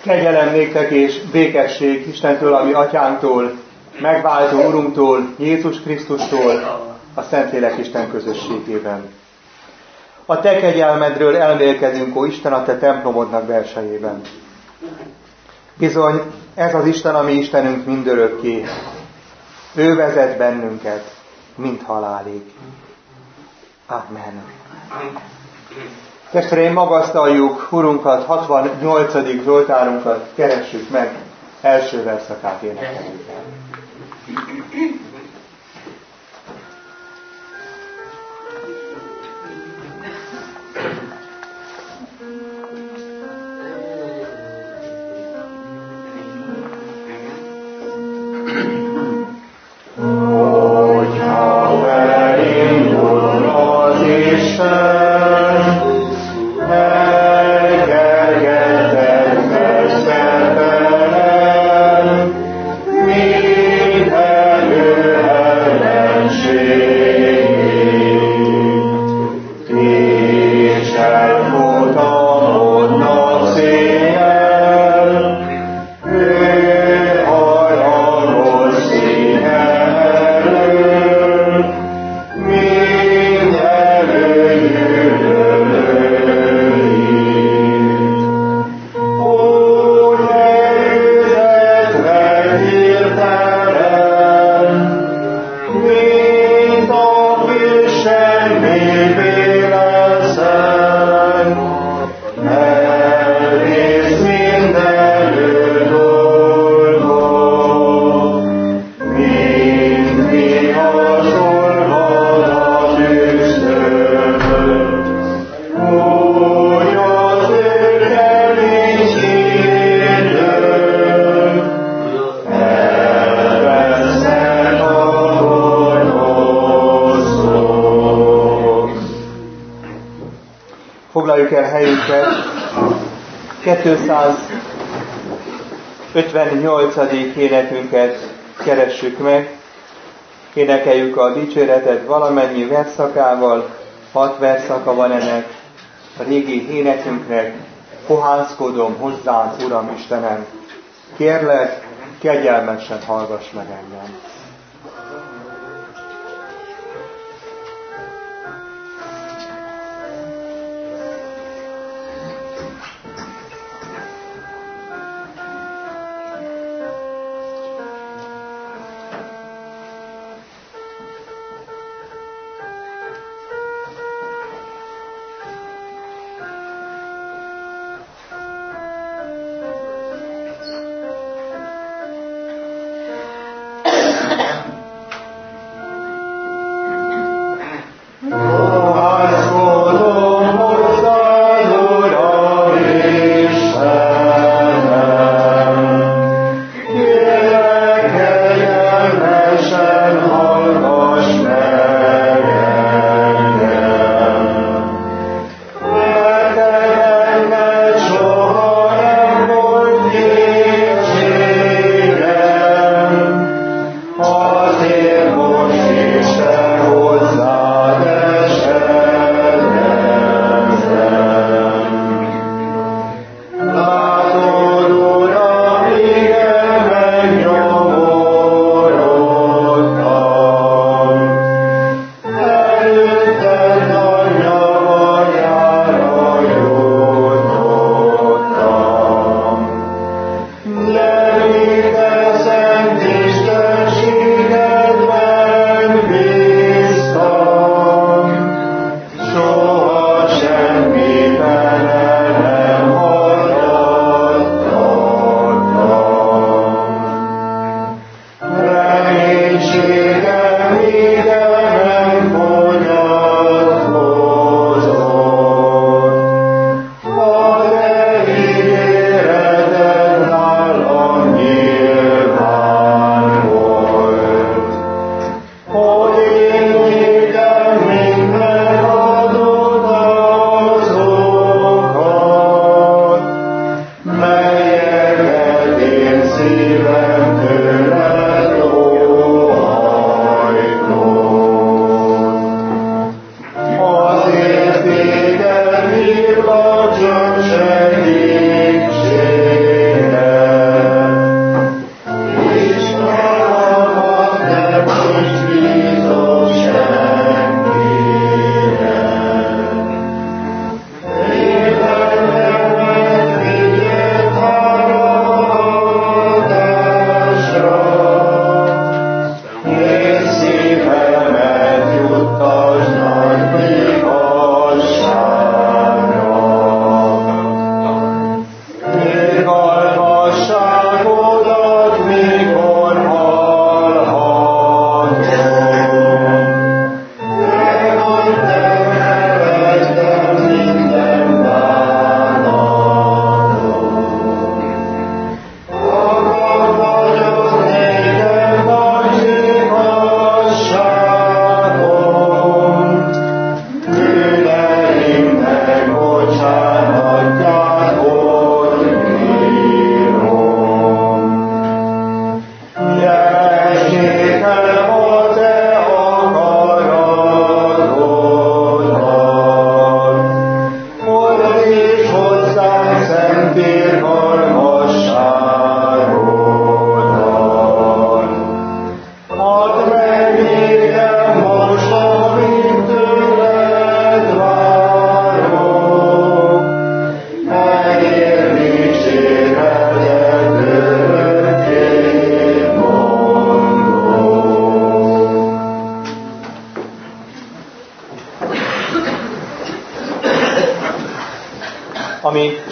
Kegyelem néktek és békesség Istentől, a mi atyánktól, megváltó Urunktól, Jézus Krisztustól, a Szentlélek Isten közösségében. A te kegyelmedről elmélkedünk, ó Isten, a te templomodnak belsejében. Bizony, ez az Isten, a mi Istenünk mindörökké. Ő vezet bennünket, mind halálig. Amen. Testvéreim, magasztaljuk Urunkat, 68. Zsoltárunkat keressük meg, első verszakát énekeljük el. Foglaljuk el helyünket, 258. énekünket keressük meg, énekeljük a dicséretet valamennyi versszakával, 6 versszaka van ennek, a régi énekünknek, pohánszkodom hozzád, Uram Istenem, kérlek, kegyelmesen hallgass meg engem.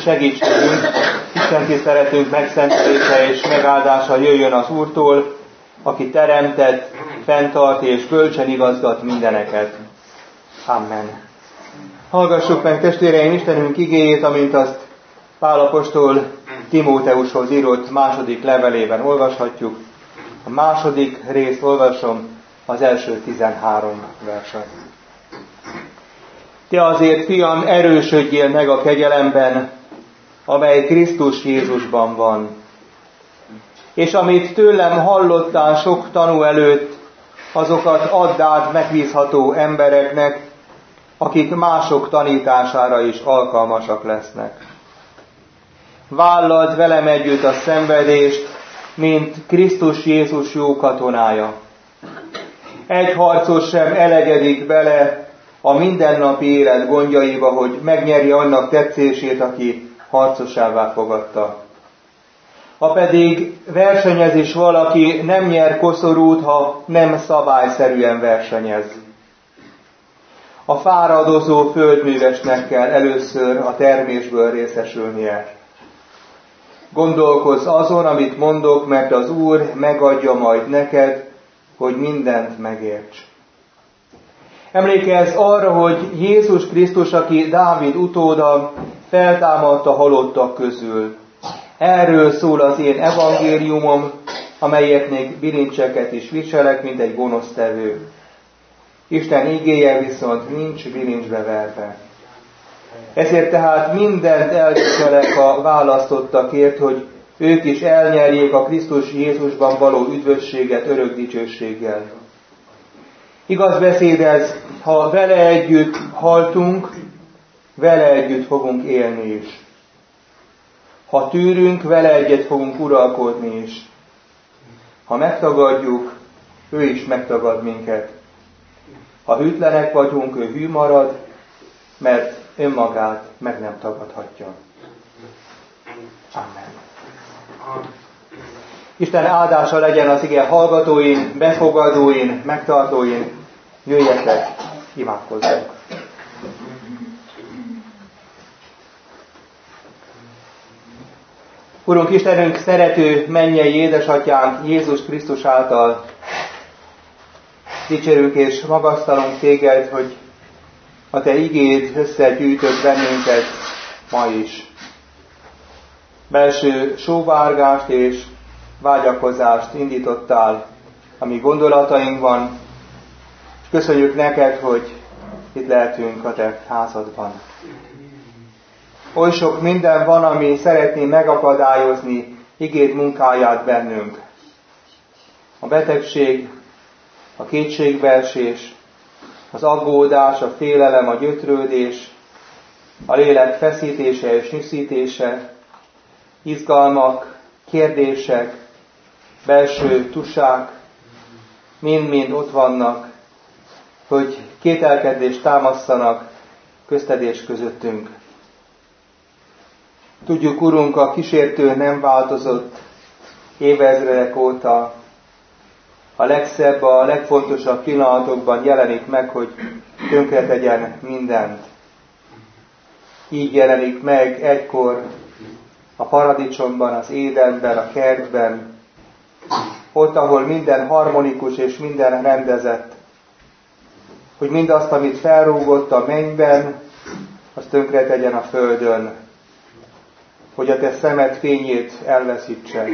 segíts nekünk, Isten tiszteletünk megszentelése és megáldása jöjjön az Úrtól, aki teremtett, fenntart és bölcsen igazgat mindeneket. Amen. Hallgassuk meg, testvéreim, Istenünk igéjét, amint azt Pál apostol Timóteushoz írott második levelében olvashatjuk. A második részt olvasom, az első 13 verset. Te azért, fiam, erősödjél meg a kegyelemben, amely Krisztus Jézusban van. És amit tőlem hallottál sok tanú előtt, azokat add át megbízható embereknek, akik mások tanítására is alkalmasak lesznek. Vállald velem együtt a szenvedést, mint Krisztus Jézus jó katonája. Egy harcos sem elegedik bele a mindennapi élet gondjaiba, hogy megnyerje annak tetszését, aki harcosává fogadta. Ha pedig versenyez is valaki, nem nyer koszorút, ha nem szabályszerűen versenyez. A fáradozó földművesnek kell először a termésből részesülnie. Gondolkozz azon, amit mondok, mert az Úr megadja majd neked, hogy mindent megérts. Emlékezz arra, hogy Jézus Krisztus, aki Dávid utóda, feltámadt a halottak közül. Erről szól az én evangéliumom, amelyet még bilincseket is viselek, mint egy gonosztevő. Isten igéje viszont nincs bilincsbe verve. Ezért tehát mindent elviselek a választottakért, hogy ők is elnyerjék a Krisztus Jézusban való üdvösséget örök dicsőséggel. Igaz beszéd ez, ha vele együtt haltunk, vele együtt fogunk élni is. Ha tűrünk, vele egyet fogunk uralkodni is. Ha megtagadjuk, ő is megtagad minket. Ha hűtlenek vagyunk, ő hű marad, mert önmagát meg nem tagadhatja. Amen. Isten áldása legyen az ige hallgatóin, befogadóin, megtartóin. Jöjjetek, imádkozzunk. Urunk Istenünk, szerető mennyei édesatyánk, Jézus Krisztus által dicsérünk és magasztalunk téged, hogy a te igéd összegyűjtött bennünket ma is. Belső sóvárgást és vágyakozást indítottál a mi gondolatainkban, és köszönjük neked, hogy itt lehetünk a te házadban. Oly sok minden van, ami szeretné megakadályozni igéd munkáját bennünk. A betegség, a kétségbeesés, az aggódás, a félelem, a gyötrődés, a lélek feszítése és nyűszítése, izgalmak, kérdések, belső tusák, mind-mind ott vannak, hogy kételkedést támasszanak közted és közöttünk. Tudjuk, Urunk, a kísértő nem változott évezredek óta. A legszebb, a legfontosabb pillanatokban jelenik meg, hogy tönkretegyen mindent. Így jelenik meg egykor a paradicsomban, az Édenben, a kertben, ott, ahol minden harmonikus és minden rendezett, hogy mindazt, amit felrúgott a mennyben, az tönkretegyen a földön, hogy a te szemed fényét elveszítse.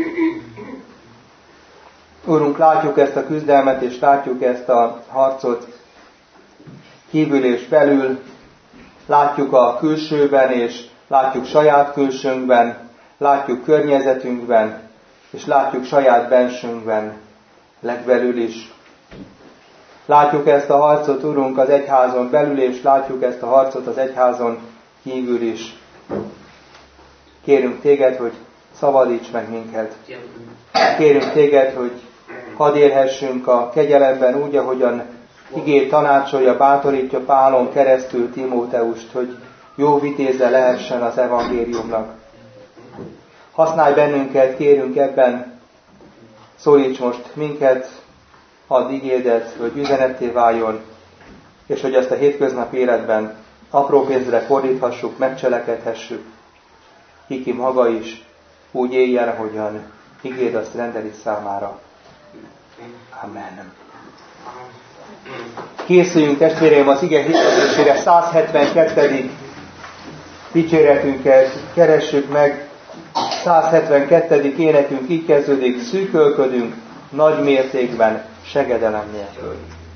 Úrunk, látjuk ezt a küzdelmet, és látjuk ezt a harcot kívül és belül, látjuk a külsőben, és látjuk saját külsőnkben, látjuk környezetünkben, és látjuk saját bensőnkben, legbelül is. Látjuk ezt a harcot, Urunk, az egyházon belül, és látjuk ezt a harcot az egyházon kívül is. Kérünk téged, hogy szabadíts meg minket. Kérünk téged, hogy hadd élhessünk a kegyelemben úgy, ahogyan igéd tanácsolja, bátorítja Pálon keresztül Timóteust, hogy jó vitéze lehessen az evangéliumnak. Használj bennünket, kérünk ebben, szólíts most minket, add igédet, hogy üzenetté váljon, és hogy ezt a hétköznapi életben apró pénzre fordíthassuk, megcselekedhessük. ki maga is úgy éljen, ahogyan igéd azt rendeli számára. Amen. Készüljünk, testvéreim, az ige hirdetésére. 172. dicséretünket keressük meg. 172. énekünk így kezdődik: szűkölködünk nagy mértékben, segedelem nélkül.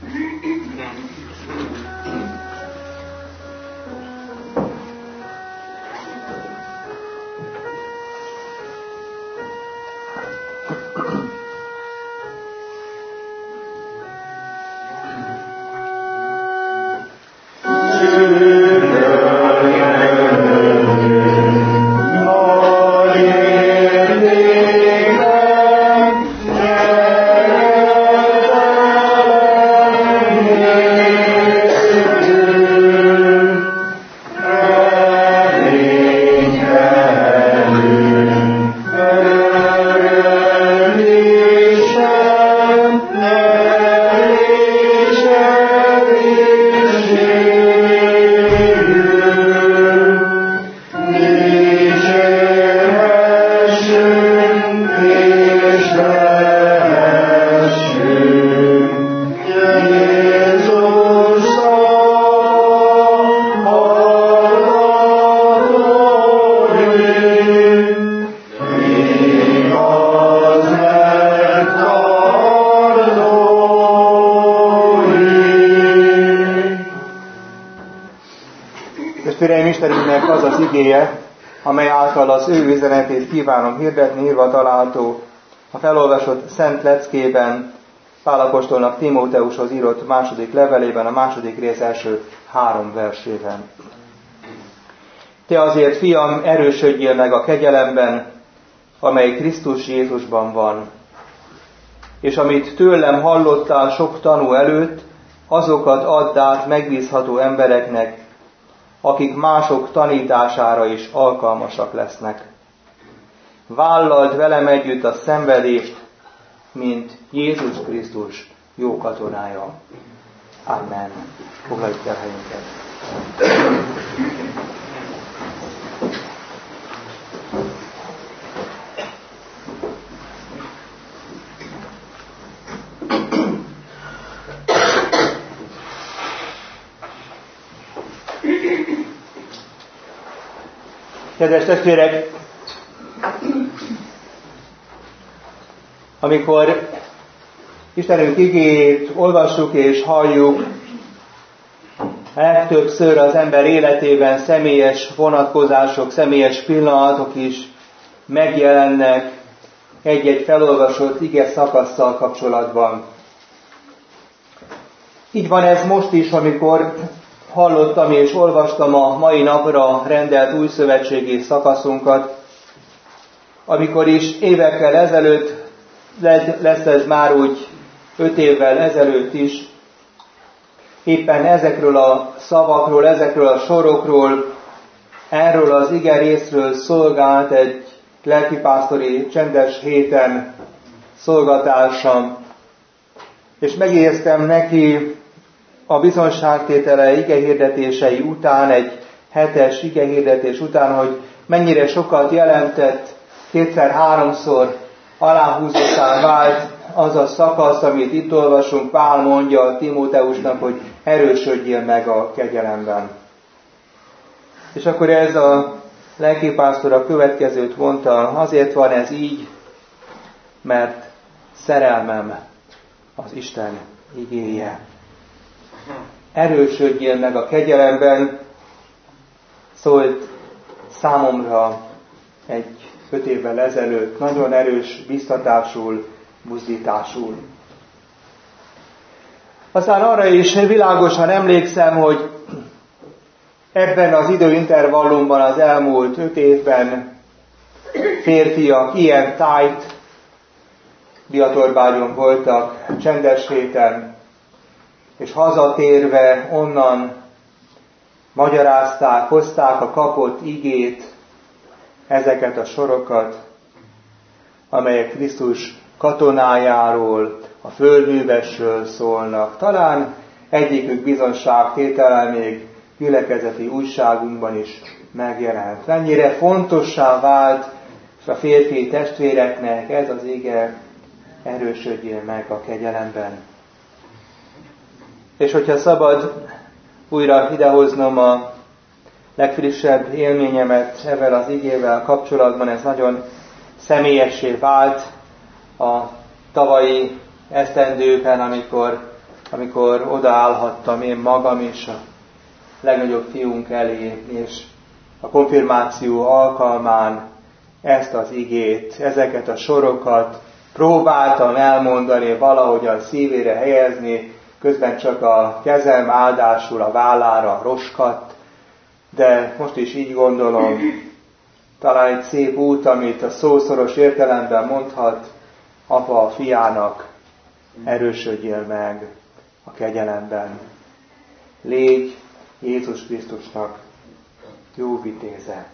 Istenünknek az az igéje, amely által az ő üzenetét kívánom hirdetni, írva található a felolvasott Szent Leckében, Pál apostolnak Timóteushoz írott második levelében, a második rész első 3 versében. Te azért, fiam, erősödjél meg a kegyelemben, amely Krisztus Jézusban van, és amit tőlem hallottál sok tanú előtt, azokat add át megbízható embereknek, akik mások tanítására is alkalmasak lesznek. Vállald velem együtt a szenvedést, mint Jézus Krisztus jó katonája. Amen. Foglaljuk el helyünket. Kedves testvérek, amikor Istenünk igéjét olvassuk és halljuk, legtöbbször az ember életében személyes vonatkozások, személyes pillanatok is megjelennek egy-egy felolvasott ige szakasszal kapcsolatban. Így van ez most is, amikor hallottam és olvastam a mai napra rendelt újszövetségi szakaszunkat, amikor is évekkel ezelőtt, lesz ez már úgy 5 évvel ezelőtt is, éppen ezekről a szavakról, ezekről a sorokról, erről az ige részről szolgált egy lelkipásztori csendes héten szolgatársam, és megéreztem neki a bizonságtétele igehirdetései után, egy hetes igehirdetés után, hogy mennyire sokat jelentett, 2-3-szor aláhúzottá vált az a szakasz, amit itt olvasunk. Pál mondja Timóteusnak, hogy erősödjél meg a kegyelemben. És akkor ez a lelkipásztor a következőt mondta: azért van ez így, mert szerelmem az Isten igéje. Erősödjél meg a kegyelemben, szólt számomra egy 5 évvel ezelőtt, nagyon erős biztatásul, buzdításul. Aztán arra is világosan emlékszem, hogy ebben az időintervallumban, az elmúlt 5 évben férfiak ilyen tájt Diatorbágyon voltak csendes héten, és hazatérve onnan magyarázták, hozták a kapott igét, ezeket a sorokat, amelyek Krisztus katonájáról, a földművesről szólnak. Talán egyikük bizonságtétele még gyülekezeti újságunkban is megjelent. Mennyire fontossá vált a férfi testvéreknek ez az ige, erősödjél meg a kegyelemben. És hogyha szabad újra idehoznom a legfrissebb élményemet ezzel az igével kapcsolatban, ez nagyon személyessé vált a tavalyi esztendőben, amikor odaállhattam én magam is a legnagyobb fiunk elé, és a konfirmáció alkalmán ezt az igét, ezeket a sorokat próbáltam elmondani, valahogy a szívére helyezni, közben csak a kezem áldásul a vállára roskadt, de most is így gondolom, talán egy szép út, amit a szószoros értelemben mondhat, apa a fiának, erősödjél meg a kegyelemben. Légy Jézus Krisztusnak jó vitéze.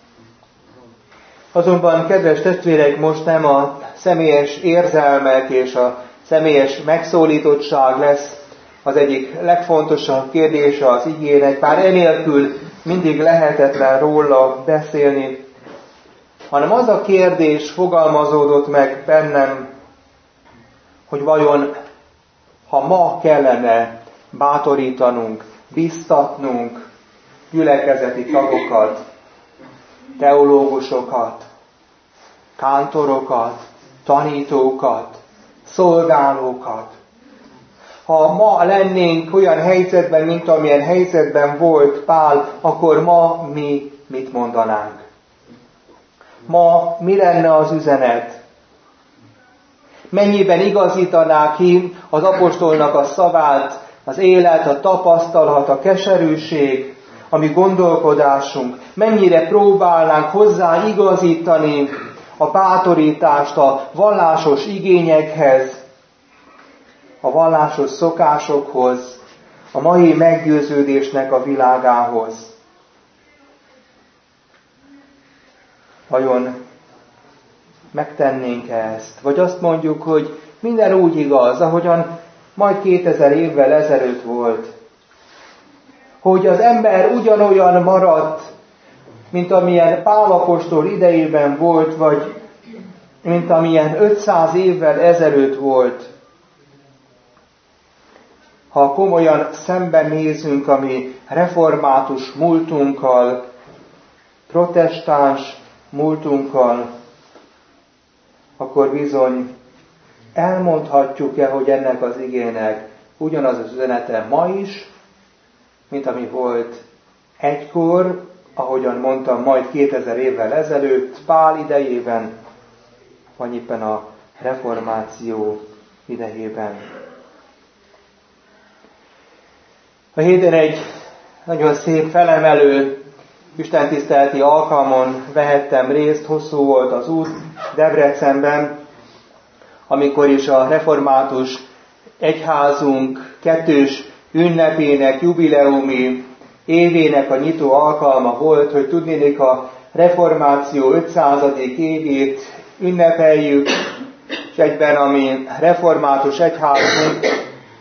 Azonban, kedves testvérek, most nem a személyes érzelmek és a személyes megszólítottság lesz az egyik legfontosabb kérdése az igének, bár enélkül mindig lehetetlen róla beszélni, hanem az a kérdés fogalmazódott meg bennem, hogy vajon, ha ma kellene bátorítanunk, biztatnunk gyülekezeti tagokat, teológusokat, kántorokat, tanítókat, szolgálókat, ha ma lennénk olyan helyzetben, mint amilyen helyzetben volt Pál, akkor ma mi mit mondanánk? Ma mi lenne az üzenet? Mennyiben igazítaná ki az apostolnak a szavát, az élet, a tapasztalat, a keserűség, a mi gondolkodásunk? Mennyire próbálnánk hozzá igazítani a bátorítást a vallásos igényekhez, a vallásos szokásokhoz, a mai meggyőződésnek a világához? Vajon megtennénk ezt? Vagy azt mondjuk, hogy minden úgy igaz, ahogyan majd 2000 évvel ezelőtt volt. Hogy az ember ugyanolyan maradt, mint amilyen Pál apostol idejében volt, vagy mint amilyen 500 évvel ezelőtt volt. Ha komolyan szembenézünk a mi református múltunkkal, protestáns múltunkkal, akkor bizony elmondhatjuk-e, hogy ennek az igének ugyanaz az üzenete ma is, mint ami volt egykor, ahogyan mondtam, majd 2000 évvel ezelőtt, Pál idejében, vagy éppen a reformáció idejében. A héten egy nagyon szép felemelő istentiszteleti alkalmon vehettem részt, hosszú volt az út Debrecenben, amikor is a református egyházunk 2. ünnepének, jubileumi évének a nyitó alkalma volt, hogy tudnélik a reformáció 500. évét ünnepeljük, és egyben a mi református egyházunk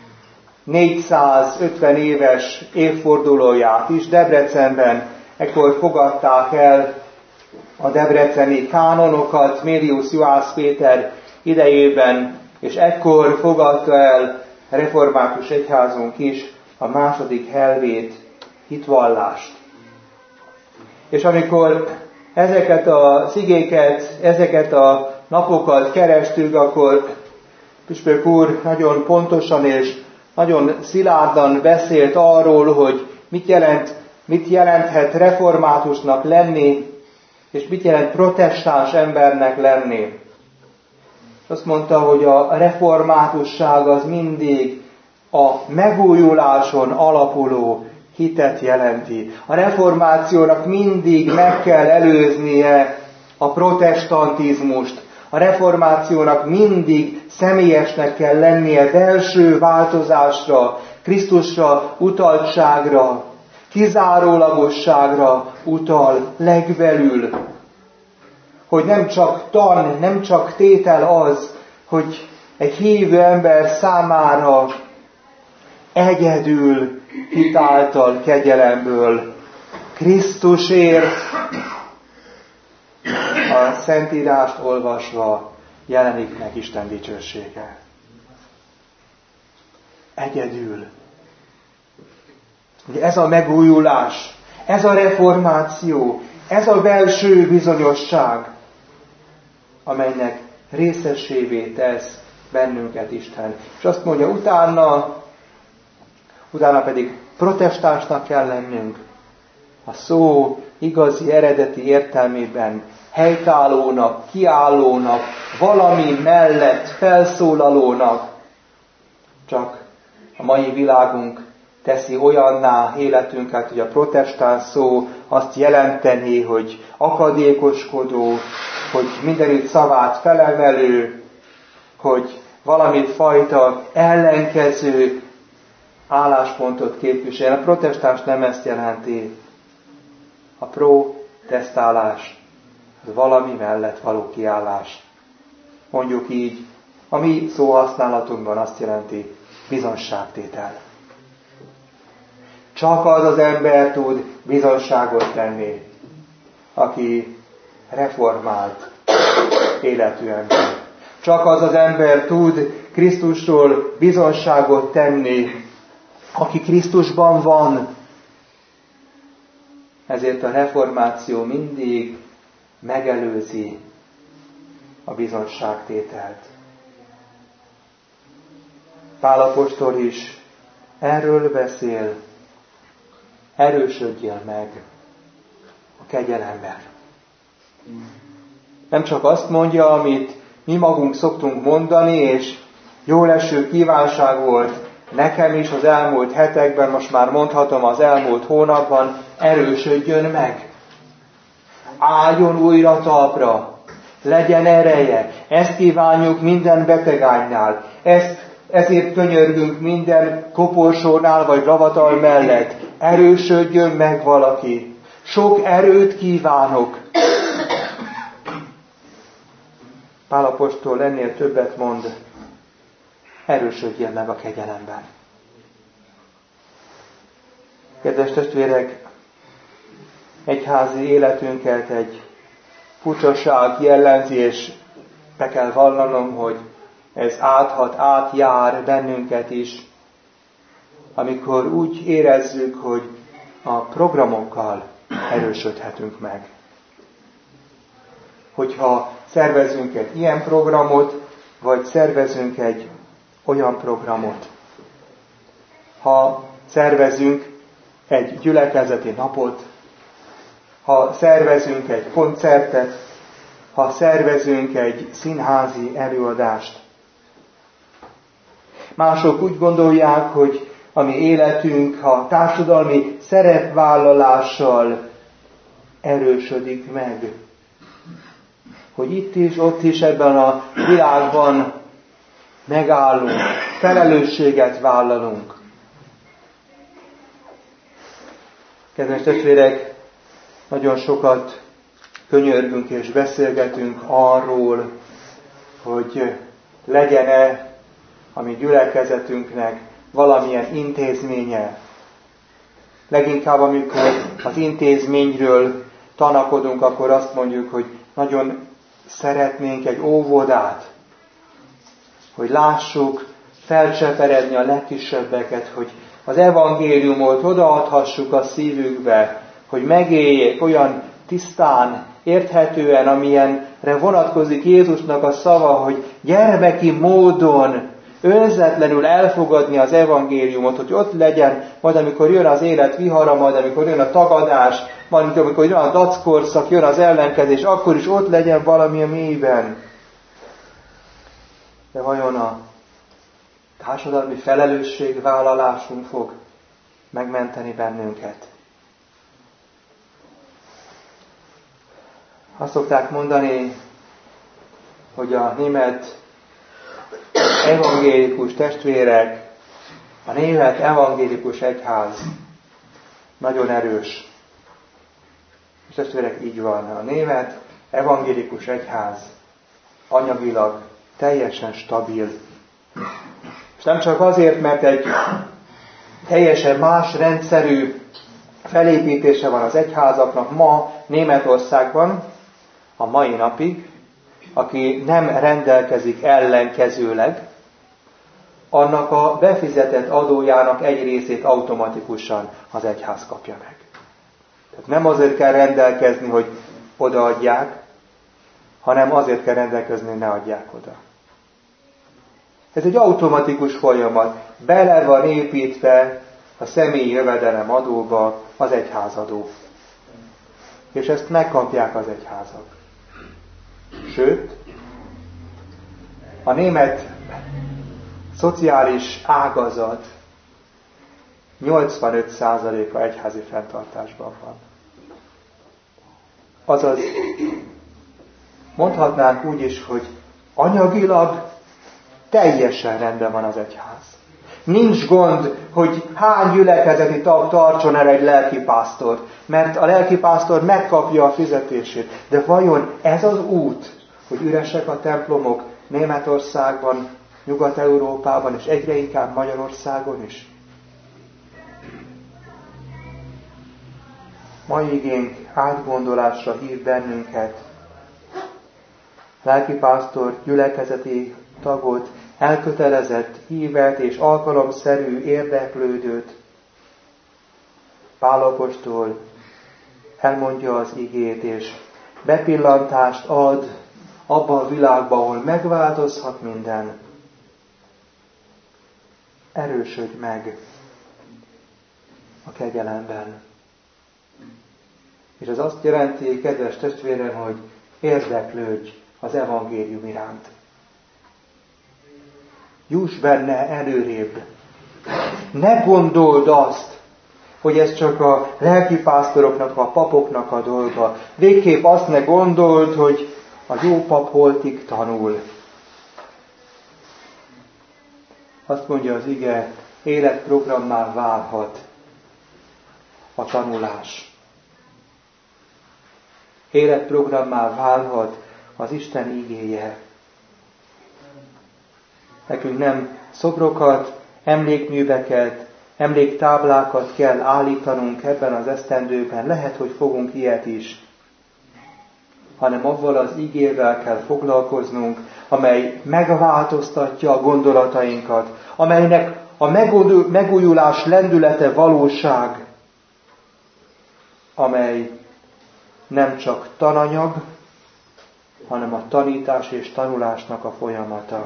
450 éves évfordulóját is Debrecenben. Ekkor fogadták el a debreceni kánonokat Mélius Juhász Péter idejében, és ekkor fogadta el református egyházunk is a 2. helvét hitvallást. És amikor ezeket az igéket, ezeket a napokat kerestük, akkor püspök úr nagyon pontosan és nagyon szilárdan beszélt arról, hogy mit jelenthet reformátusnak lenni, és mit jelent protestáns embernek lenni. Azt mondta, hogy a reformátusság az mindig a megújuláson alapuló hitet jelenti. A reformációnak mindig meg kell előznie a protestantizmust. A reformációnak mindig személyesnek kell lennie, belső változásra, Krisztusra utaltságra, kizárólagosságra utal legbelül. Hogy nem csak tan, nem csak tétel az, hogy egy hívő ember számára egyedül hitáltal, kegyelemből, Krisztusért a Szentírást olvasva jelenik meg Isten dicsősége. Egyedül. Ugye ez a megújulás, ez a reformáció, ez a belső bizonyosság, amelynek részesévé tesz bennünket Isten. És azt mondja, utána pedig protestánsnak kell lennünk. A szó igazi, eredeti értelmében helytállónak, kiállónak, valami mellett felszólalónak. Csak a mai világunk teszi olyanná életünket, hogy a protestáns szó azt jelenteni, hogy akadékoskodó, hogy mindenütt szavát felemelő, hogy valami fajta ellenkező álláspontot képvisel. A protestáns nem ezt jelenti. A protestálás az valami mellett való kiállás. Mondjuk így, a mi szóhasználatunkban azt jelenti bizonságtétel. Csak az az ember tud bizonságot tenni, aki reformált életű ember. Csak az az ember tud Krisztusról bizonságot tenni, aki Krisztusban van. Ezért a reformáció mindig megelőzi a bizonságtételt. Pál apostol is erről beszél, erősödjél meg a kegyelemben. Nem csak azt mondja, amit mi magunk szoktunk mondani, és jóleső kívánság volt nekem is az elmúlt hetekben, most már mondhatom az elmúlt hónapban, erősödjön meg. Álljon újra talpra, legyen ereje. Ezt kívánjuk minden betegánynál. Ezért könyörgünk minden koporsónál vagy ravatal mellett. Erősödjön meg valaki. Sok erőt kívánok. Pál apostol ennél többet mond. Erősödjön meg a kegyelemben. Kedves testvérek, egyházi életünket egy furcsaság jellemzi, és be kell vallanom, hogy ez átjár bennünket is, amikor úgy érezzük, hogy a programokkal erősödhetünk meg. Hogyha szervezünk egy ilyen programot, vagy szervezünk egy olyan programot. Ha szervezünk egy gyülekezeti napot, ha szervezünk egy koncertet, ha szervezünk egy színházi előadást. Mások úgy gondolják, hogy a mi életünk a társadalmi szerepvállalással erősödik meg. Hogy itt is, ott is ebben a világban megállunk, felelősséget vállalunk. Kedves testvérek, nagyon sokat könyörgünk és beszélgetünk arról, hogy legyen-e a mi gyülekezetünknek valamilyen intézménye. Leginkább, amikor az intézményről tanakodunk, akkor azt mondjuk, hogy nagyon szeretnénk egy óvodát, hogy lássuk felcseperedni a legkisebbeket, hogy az evangéliumot odaadhassuk a szívükbe, hogy megéljék olyan tisztán, érthetően, amilyenre vonatkozik Jézusnak a szava, hogy gyermeki módon, önzetlenül elfogadni az evangéliumot, hogy ott legyen, majd amikor jön az élet vihara, majd amikor jön a tagadás, majd amikor jön a dackorszak, jön az ellenkezés, akkor is ott legyen valami a mélyben. De vajon a társadalmi felelősségvállalásunk fog megmenteni bennünket? Azt szokták mondani, hogy a német evangélikus testvérek, a német evangélikus egyház nagyon erős. És testvérek, így van. A német evangélikus egyház anyagilag teljesen stabil. És nem csak azért, mert egy teljesen más rendszerű felépítése van az egyházaknak ma Németországban, a mai napig, aki nem rendelkezik ellenkezőleg, annak a befizetett adójának egy részét automatikusan az egyház kapja meg. Tehát nem azért kell rendelkezni, hogy odaadják, hanem azért kell rendelkezni, hogy ne adják oda. Ez egy automatikus folyamat. Bele van építve a személyi jövedelem adóba az egyházadó. És ezt megkapják az egyházak. Sőt, a német szociális ágazat 85%-a egyházi fenntartásban van. Azaz, mondhatnánk úgy is, hogy anyagilag teljesen rendben van az egyház. Nincs gond, hogy hány gyülekezeti tag tartson el egy lelkipásztort, mert a lelkipásztor megkapja a fizetését. De vajon ez az út, hogy üresek a templomok Németországban, Nyugat-Európában és egyre inkább Magyarországon is? Mai igénk átgondolásra hív bennünket. Lelkipásztor, gyülekezeti tagot, elkötelezett, hívet és alkalomszerű érdeklődőt. Pál apostol elmondja az igét, és bepillantást ad abba a világba, ahol megváltozhat minden. Erősödj meg a kegyelemben. És ez azt jelenti, kedves testvérem, hogy érdeklődj az evangélium iránt. Juss benne előrébb. Ne gondold azt, hogy ez csak a lelkipásztoroknak, a papoknak a dolga. Végképp azt ne gondold, hogy a jó pap holtig tanul. Azt mondja az ige, életprogrammá válhat a tanulás. Életprogrammá válhat az Isten igéje. Nekünk nem szobrokat, emlékműveket, emléktáblákat kell állítanunk ebben az esztendőben, lehet, hogy fogunk ilyet is, hanem avval az igével kell foglalkoznunk, amely megváltoztatja a gondolatainkat, amelynek a megújulás lendülete valóság, amely nem csak tananyag, hanem a tanítás és tanulásnak a folyamata.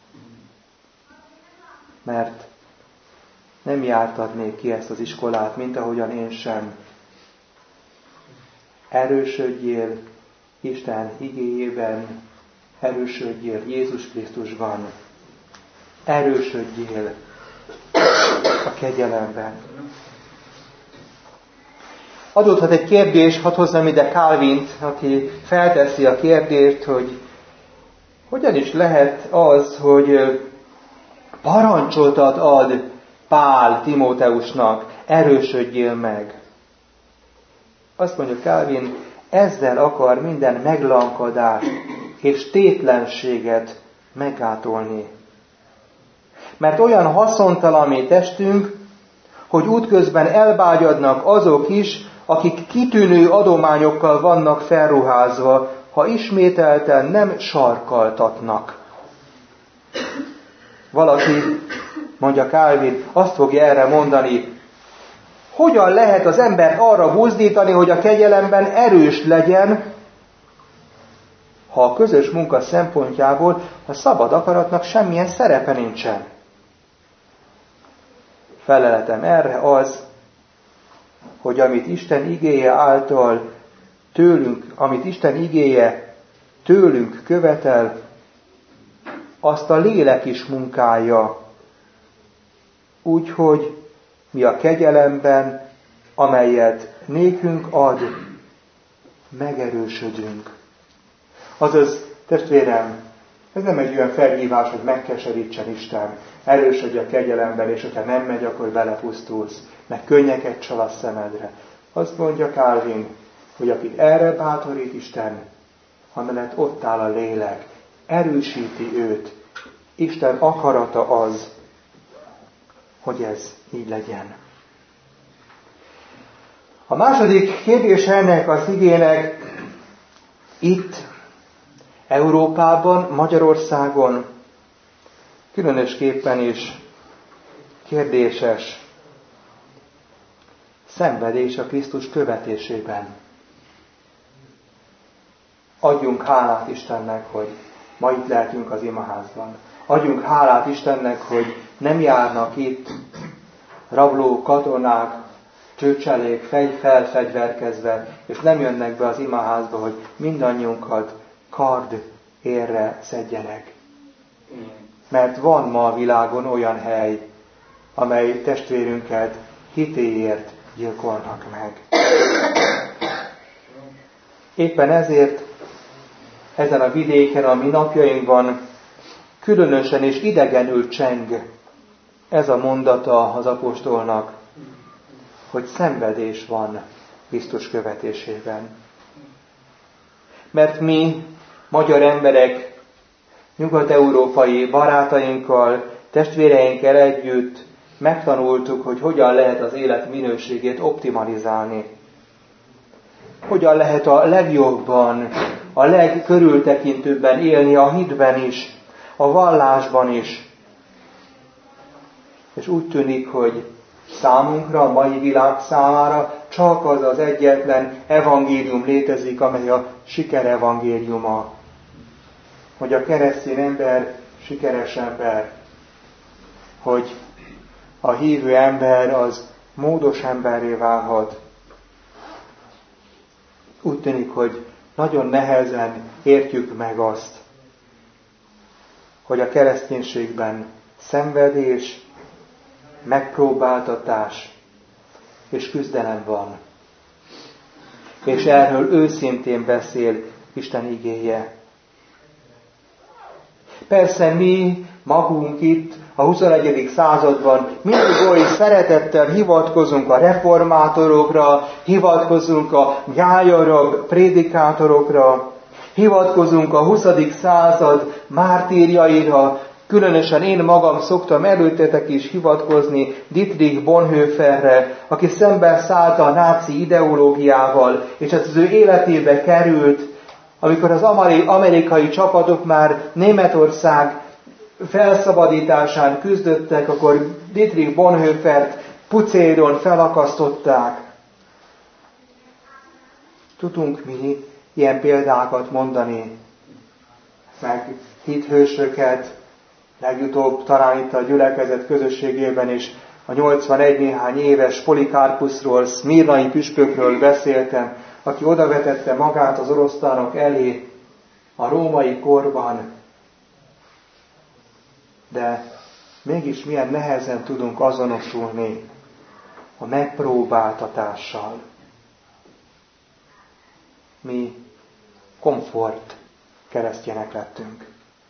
Mert nem jártad még ki ezt az iskolát, mint ahogyan én sem. Erősödjél Isten igéjében, erősödjél Jézus Krisztusban, erősödjél a kegyelemben. Adódhat egy kérdés, hadd hozzam ide Calvint, aki felteszi a kérdést, hogy hogyan is lehet az, hogy parancsoltat ad Pál Timóteusnak, erősödjél meg. Azt mondja Calvin, ezzel akar minden meglankadást és tétlenséget meggátolni. Mert olyan haszontalan mi testünk, hogy útközben elbágyadnak azok is, akik kitűnő adományokkal vannak felruházva, ha ismételten nem sarkaltatnak. Valaki, mondja Calvin, azt fogja erre mondani, hogyan lehet az embert arra buzdítani, hogy a kegyelemben erős legyen, ha a közös munka szempontjából a szabad akaratnak semmilyen szerepe nincsen. Feleletem erre az, hogy amit Isten igéje által tőlünk követel, azt a lélek is munkálja. Úgyhogy mi a kegyelemben, amelyet nékünk ad, megerősödünk. Azaz, testvérem, ez nem egy olyan felhívás, hogy megkeserítsen Isten, erősödj a kegyelemben, és hogyha nem megy, akkor belepusztulsz, meg könnyeket csal a szemedre. Azt mondja Calvin, hogy akit erre bátorít Isten, amellett ott áll a lélek, erősíti őt. Isten akarata az, hogy ez így legyen. A második kérdése ennek az igének itt, Európában, Magyarországon különösképpen is kérdéses. Szenvedés a Krisztus követésében. Adjunk hálát Istennek, hogy ma itt lehetünk az imaházban. Adjunk hálát Istennek, hogy nem járnak itt rabló katonák, csőcselék, felfegyverkezve, és nem jönnek be az imaházba, hogy mindannyiunkat kard érre szedjenek. Mert van ma a világon olyan hely, amely testvérünket hitéért gyilkolnak meg. Éppen ezért ezen a vidéken, a mi napjainkban különösen és idegenül cseng ez a mondata az apostolnak, hogy szenvedés van Krisztus követésében. Mert mi, magyar emberek, nyugat-európai barátainkkal, testvéreinkkel együtt megtanultuk, hogy hogyan lehet az élet minőségét optimalizálni. Hogyan lehet a legjobban, a legkörültekintőbben élni a hitben is, a vallásban is. És úgy tűnik, hogy számunkra, a mai világ számára csak az az egyetlen evangélium létezik, amely a siker evangéliuma. Hogy a keresztény ember sikeres ember. Hogy a hívő ember az módos emberré válhat. Úgy tűnik, hogy nagyon nehezen értjük meg azt, hogy a kereszténységben szenvedés, megpróbáltatás és küzdelem van. És erről őszintén beszél Isten igéje. Persze mi magunk itt a 21. században mindig oly szeretettel hivatkozunk a reformátorokra, hivatkozunk a nyájasabb prédikátorokra, hivatkozunk a 20. század mártírjaira, különösen én magam szoktam előttetek is hivatkozni Dietrich Bonhoefferre, aki szembeszállt a náci ideológiával, és ez az ő életébe került, amikor az amerikai csapatok már Németország felszabadításán küzdöttek, akkor Dietrich Bonhoeffert pucéron felakasztották. Tudunk mi ilyen példákat mondani, meg hithősöket, legutóbb talán itt a gyülekezet közösségében is a 81 néhány éves Polikarpuszról, szmirnai püspökről beszéltem, aki odavetette magát az oroszlánok elé a római korban. De mégis milyen nehezen tudunk azonosulni a megpróbáltatással. Mi komfort keresztjének lettünk.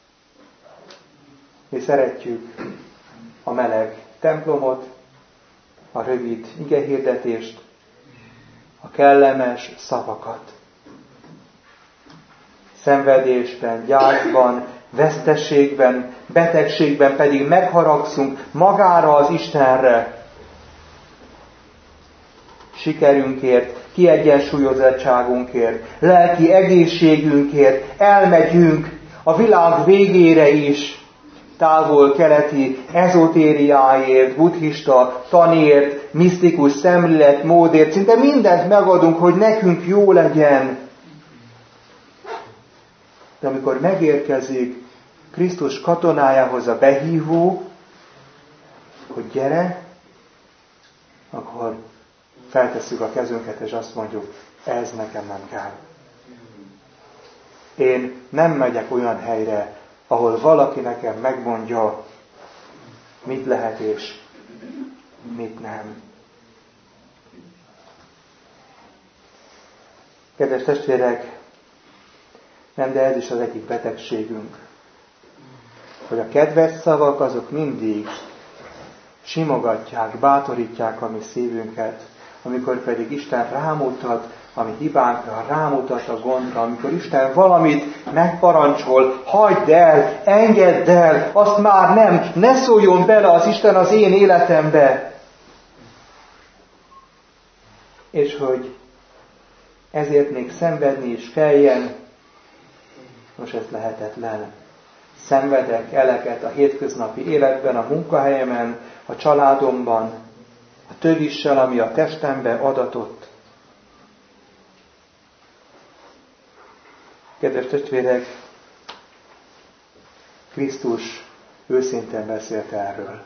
Mi szeretjük a meleg templomot, a rövid igehirdetést, a kellemes szavakat. Szenvedésben, gyászban, veszteségben, betegségben pedig megharagszunk magára az Istenre. Sikerünkért, kiegyensúlyozottságunkért, lelki egészségünkért elmegyünk a világ végére is, távol-keleti ezotériáért, buddhista tanért, misztikus szemléletmódért, szinte mindent megadunk, hogy nekünk jó legyen. De amikor megérkezik Krisztus katonájához a behívó, hogy gyere, akkor feltesszük a kezünket, és azt mondjuk, ez nekem nem kell. Én nem megyek olyan helyre, ahol valaki nekem megmondja, mit lehet és mit nem. Kedves testvérek, nem, de ez is az egyik betegségünk, hogy a kedves szavak azok mindig simogatják, bátorítják a mi szívünket, amikor pedig Isten rámutat ami hibánkra rámutat a gondra, amikor Isten valamit megparancsol, hagyd el, engedd el, azt már nem, ne szóljon bele az Isten az én életembe. És hogy ezért még szenvedni is kelljen, most ez lehetetlen. Szenvedek eleket a hétköznapi életben, a munkahelyemen, a családomban, a tövissel, ami a testembe adatott. Kedves testvérek, Krisztus őszintén beszélt erről.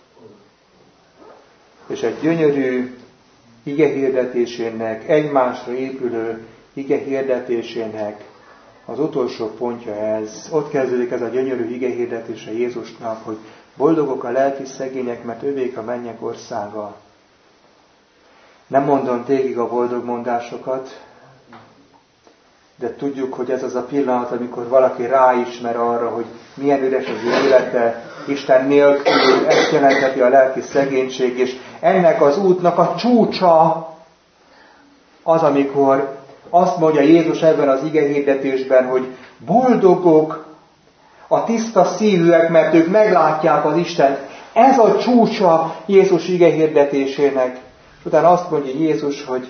És egy gyönyörű igehirdetésének, egymásra épülő igehirdetésének az utolsó pontja ez. Ott kezdődik ez a gyönyörű igehirdetése Jézusnak, hogy boldogok a lelki szegények, mert övék a mennyek országa. Nem mondom végig a boldog mondásokat, de tudjuk, hogy ez az a pillanat, amikor valaki ráismer arra, hogy milyen üres az ő élete, Isten nélkül, ezt jelentheti a lelki szegénység, és ennek az útnak a csúcsa az, amikor azt mondja Jézus ebben az igehirdetésben, hogy boldogok a tiszta szívűek, mert ők meglátják az Istent. Ez a csúcsa Jézus igehirdetésének. Utána azt mondja Jézus, hogy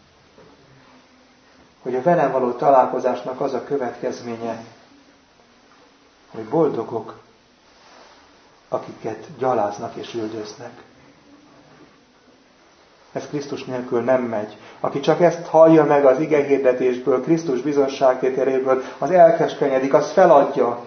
a velem való találkozásnak az a következménye, hogy boldogok, akiket gyaláznak és üldöznek. Ez Krisztus nélkül nem megy. Aki csak ezt hallja meg az igehirdetésből, Krisztus bizonságtételéből, az elkeskenyedik, az feladja.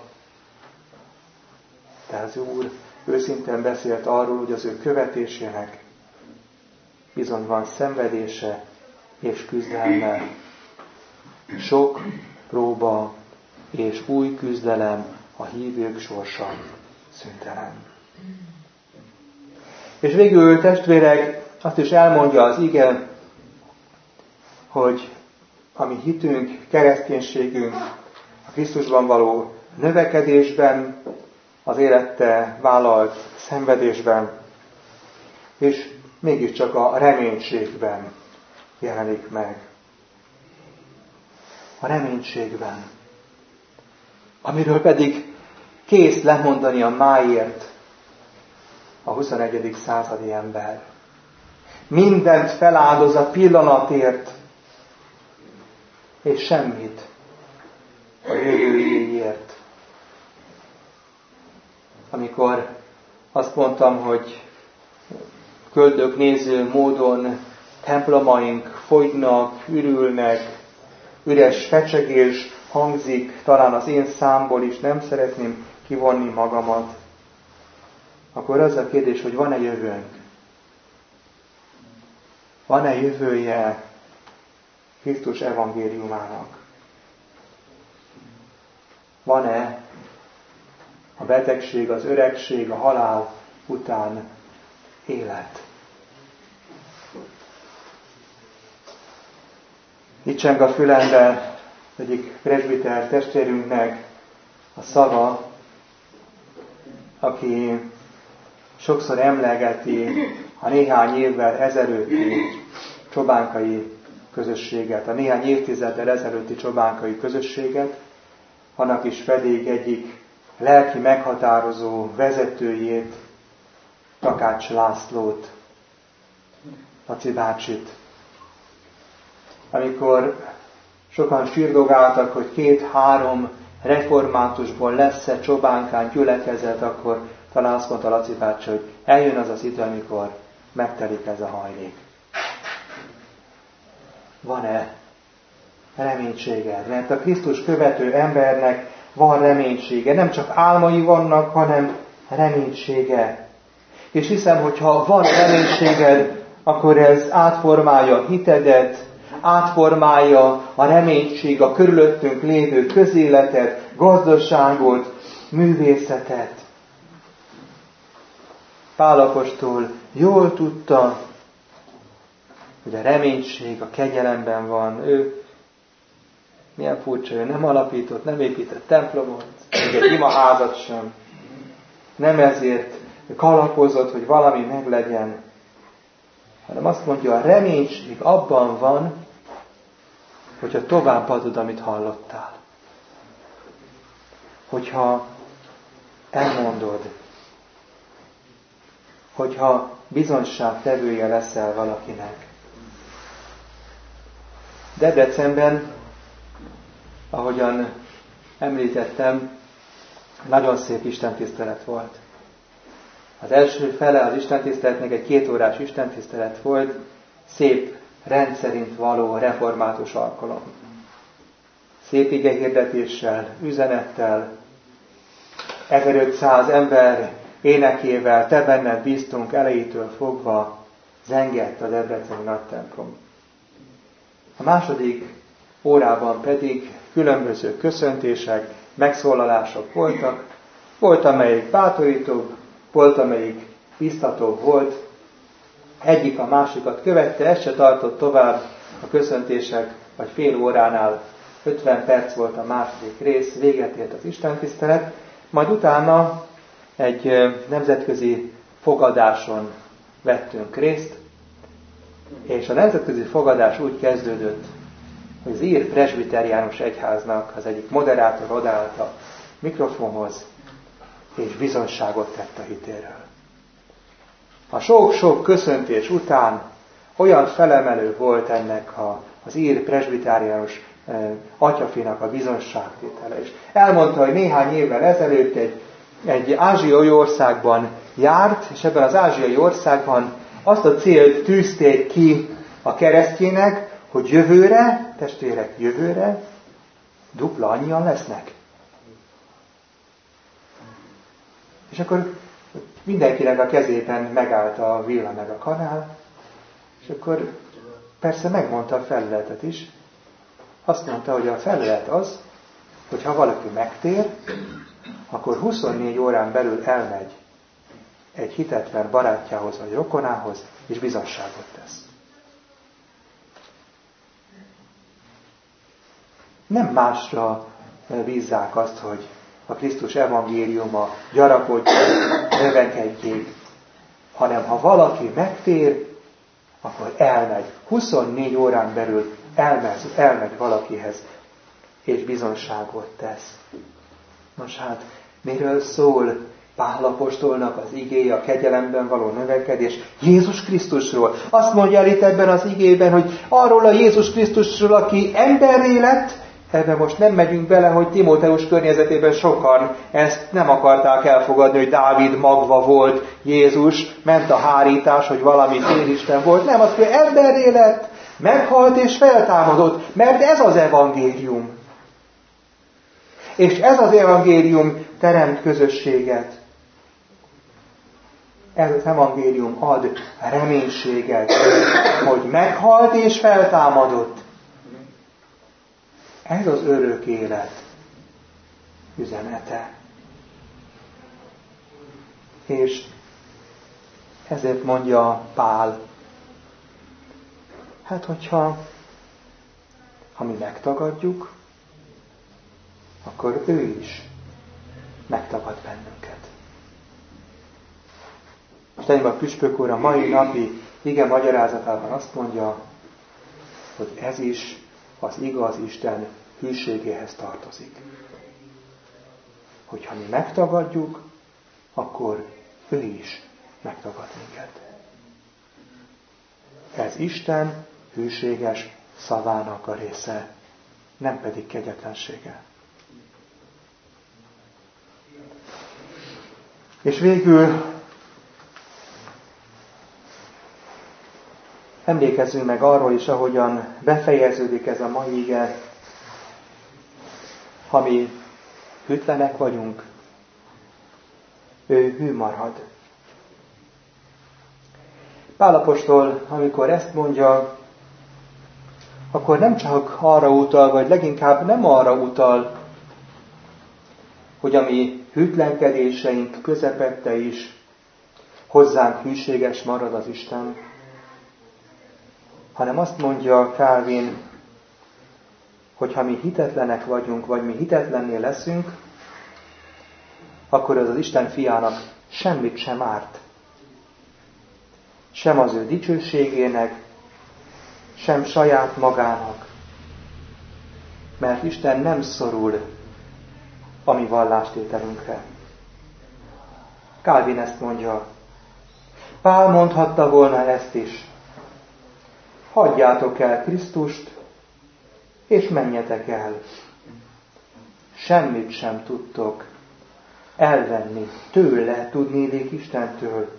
De az Úr őszintén beszélt arról, hogy az ő követésének bizony van szenvedése és küzdelme. Sok próba és új küzdelem a hívők sorsa szüntelen. És végül, testvérek, azt is elmondja az ige, hogy a mi hitünk, kereszténységünk a Krisztusban való növekedésben, az élete vállalt szenvedésben, és mégiscsak a reménységben jelenik meg. A reménységben, amiről pedig kész lemondani a máért a 21. századi ember. Mindent feláldoz a pillanatért, és semmit a jövőjéért. Amikor azt mondtam, hogy köldök néző módon templomaink fogynak, ürülnek, üres fecsegés hangzik, talán az én számból is, nem szeretném kivonni magamat, akkor az a kérdés, hogy van-e jövőnk? Van-e jövője Krisztus evangéliumának? Van-e a betegség, az öregség, a halál után élet? Itt cseng a fülembe egyik presbiter testvérünknek a szava, aki sokszor emlegeti a néhány évvel ezelőtti csobánkai közösséget, a néhány évtizeddel ezelőtti csobánkai közösséget, annak is pedig egyik lelki meghatározó vezetőjét, Takács Lászlót, Laci bácsit. Amikor sokan sírdogáltak, hogy 2-3 reformátusból lesz-e csobánkán gyülekezet, akkor talán azt mondta Laci bácsi, hogy eljön az az idő, amikor megtelik ez a hajlék. Van-e reménysége? Mert a Krisztus követő embernek van reménysége. Nem csak álmai vannak, hanem reménysége. És hiszem, hogyha van reménységed, akkor ez átformálja a hitedet, átformálja a reménység, a körülöttünk lévő közéletet, gazdaságot, művészetet. Pál apostol jól tudta, hogy a reménység a kegyelemben van. Ő, milyen furcsa, ő nem alapított, nem épített templomot, még egy imaházat sem. Nem ezért kalapozott, hogy valami meglegyen, hanem azt mondja, a reménység abban van, hogyha továbbadod, amit hallottál. Hogyha elmondod, hogyha bizonyságtevője leszel valakinek. Debrecenben, ahogyan említettem, nagyon szép istentisztelet volt. Az első fele az istentiszteletnek egy 2 órás istentisztelet volt, szép, rendszerint való református alkalom. Szép igehirdetéssel, üzenettel, 1500 ember énekével, te benned bíztunk elejétől fogva, zengett a debreceni nagy templom. A második órában pedig különböző köszöntések, megszólalások voltak. Volt, amelyik bátorítóbb, volt, amelyik biztatóbb volt. Egyik a másikat követte, ez se tartott tovább a köszöntések, vagy fél óránál 50 perc volt a második rész, véget ért az istentisztelet, majd utána egy nemzetközi fogadáson vettünk részt, és a nemzetközi fogadás úgy kezdődött, hogy az ír presbiteriánus egyháznak az egyik moderátor odállt a mikrofonhoz, és bizonyságot tett a hitéről. A sok-sok köszöntés után olyan felemelő volt ennek az ír presbiteriánus atyafinak a bizonyságtétele. És elmondta, hogy néhány évvel ezelőtt egy ázsiai országban járt, és ebben az ázsiai országban azt a célt tűzték ki a keresztjének, hogy jövőre, testvérek, jövőre dupla annyian lesznek. És akkor mindenkinek a kezében megállt a villa meg a kanál, és akkor persze megmondta a felületet is. Azt mondta, hogy a felület az, hogy ha valaki megtér, akkor 24 órán belül elmegy egy hitetlen barátjához vagy rokonához, és bizonyságot tesz. Nem másra bízzák azt, hogy a Krisztus evangéliuma gyarapodjon, növekedjék, hanem ha valaki megtér, akkor elmegy. 24 órán belül elmegy valakihez, és bizonyságot tesz. Nos hát, miről szól Pál apostolnak az igéje, a kegyelemben való növekedés? Jézus Krisztusról. Azt mondja el itt ebben az igében, hogy arról a Jézus Krisztusról, aki emberré lett, ebben most nem megyünk bele, hogy Timóteus környezetében sokan ezt nem akarták elfogadni, hogy Dávid magva volt, Jézus, ment a hárítás, hogy valami félisten volt. Nem, azt mondja, emberré lett, meghalt és feltámadott, mert ez az evangélium. És ez az evangélium teremt közösséget. Ez az evangélium ad reménységet, hogy meghalt és feltámadott. Ez az örök élet üzenete. És ezért mondja Pál, hát hogyha mi megtagadjuk, akkor ő is megtagad bennünket. És a püspök úr a mai napi ige magyarázatában azt mondja, hogy ez is az igaz Isten hűségéhez tartozik. Hogyha mi megtagadjuk, akkor ő is megtagad minket. Ez Isten hűséges szavának a része, nem pedig kegyetlensége. És végül emlékezzünk meg arról is, ahogyan befejeződik ez a mai ige, ha mi hűtlenek vagyunk, ő hű marad. Pál apostol, amikor ezt mondja, akkor nem csak arra utal, vagy leginkább nem arra utal, hogy a mi hűtlenkedéseink közepette is hozzánk hűséges marad az Isten, hanem azt mondja Calvin, hogy ha mi hitetlenek vagyunk, vagy mi hitetlenné leszünk, akkor az Isten fiának semmit sem árt. Sem az ő dicsőségének, sem saját magának. mert Isten nem szorul a mi vallástételünkre. Calvin ezt mondja. Pál mondhatta volna ezt is. Hagyjátok el Krisztust, és menjetek el. Semmit sem tudtok elvenni tőle, tudnélik Istentől.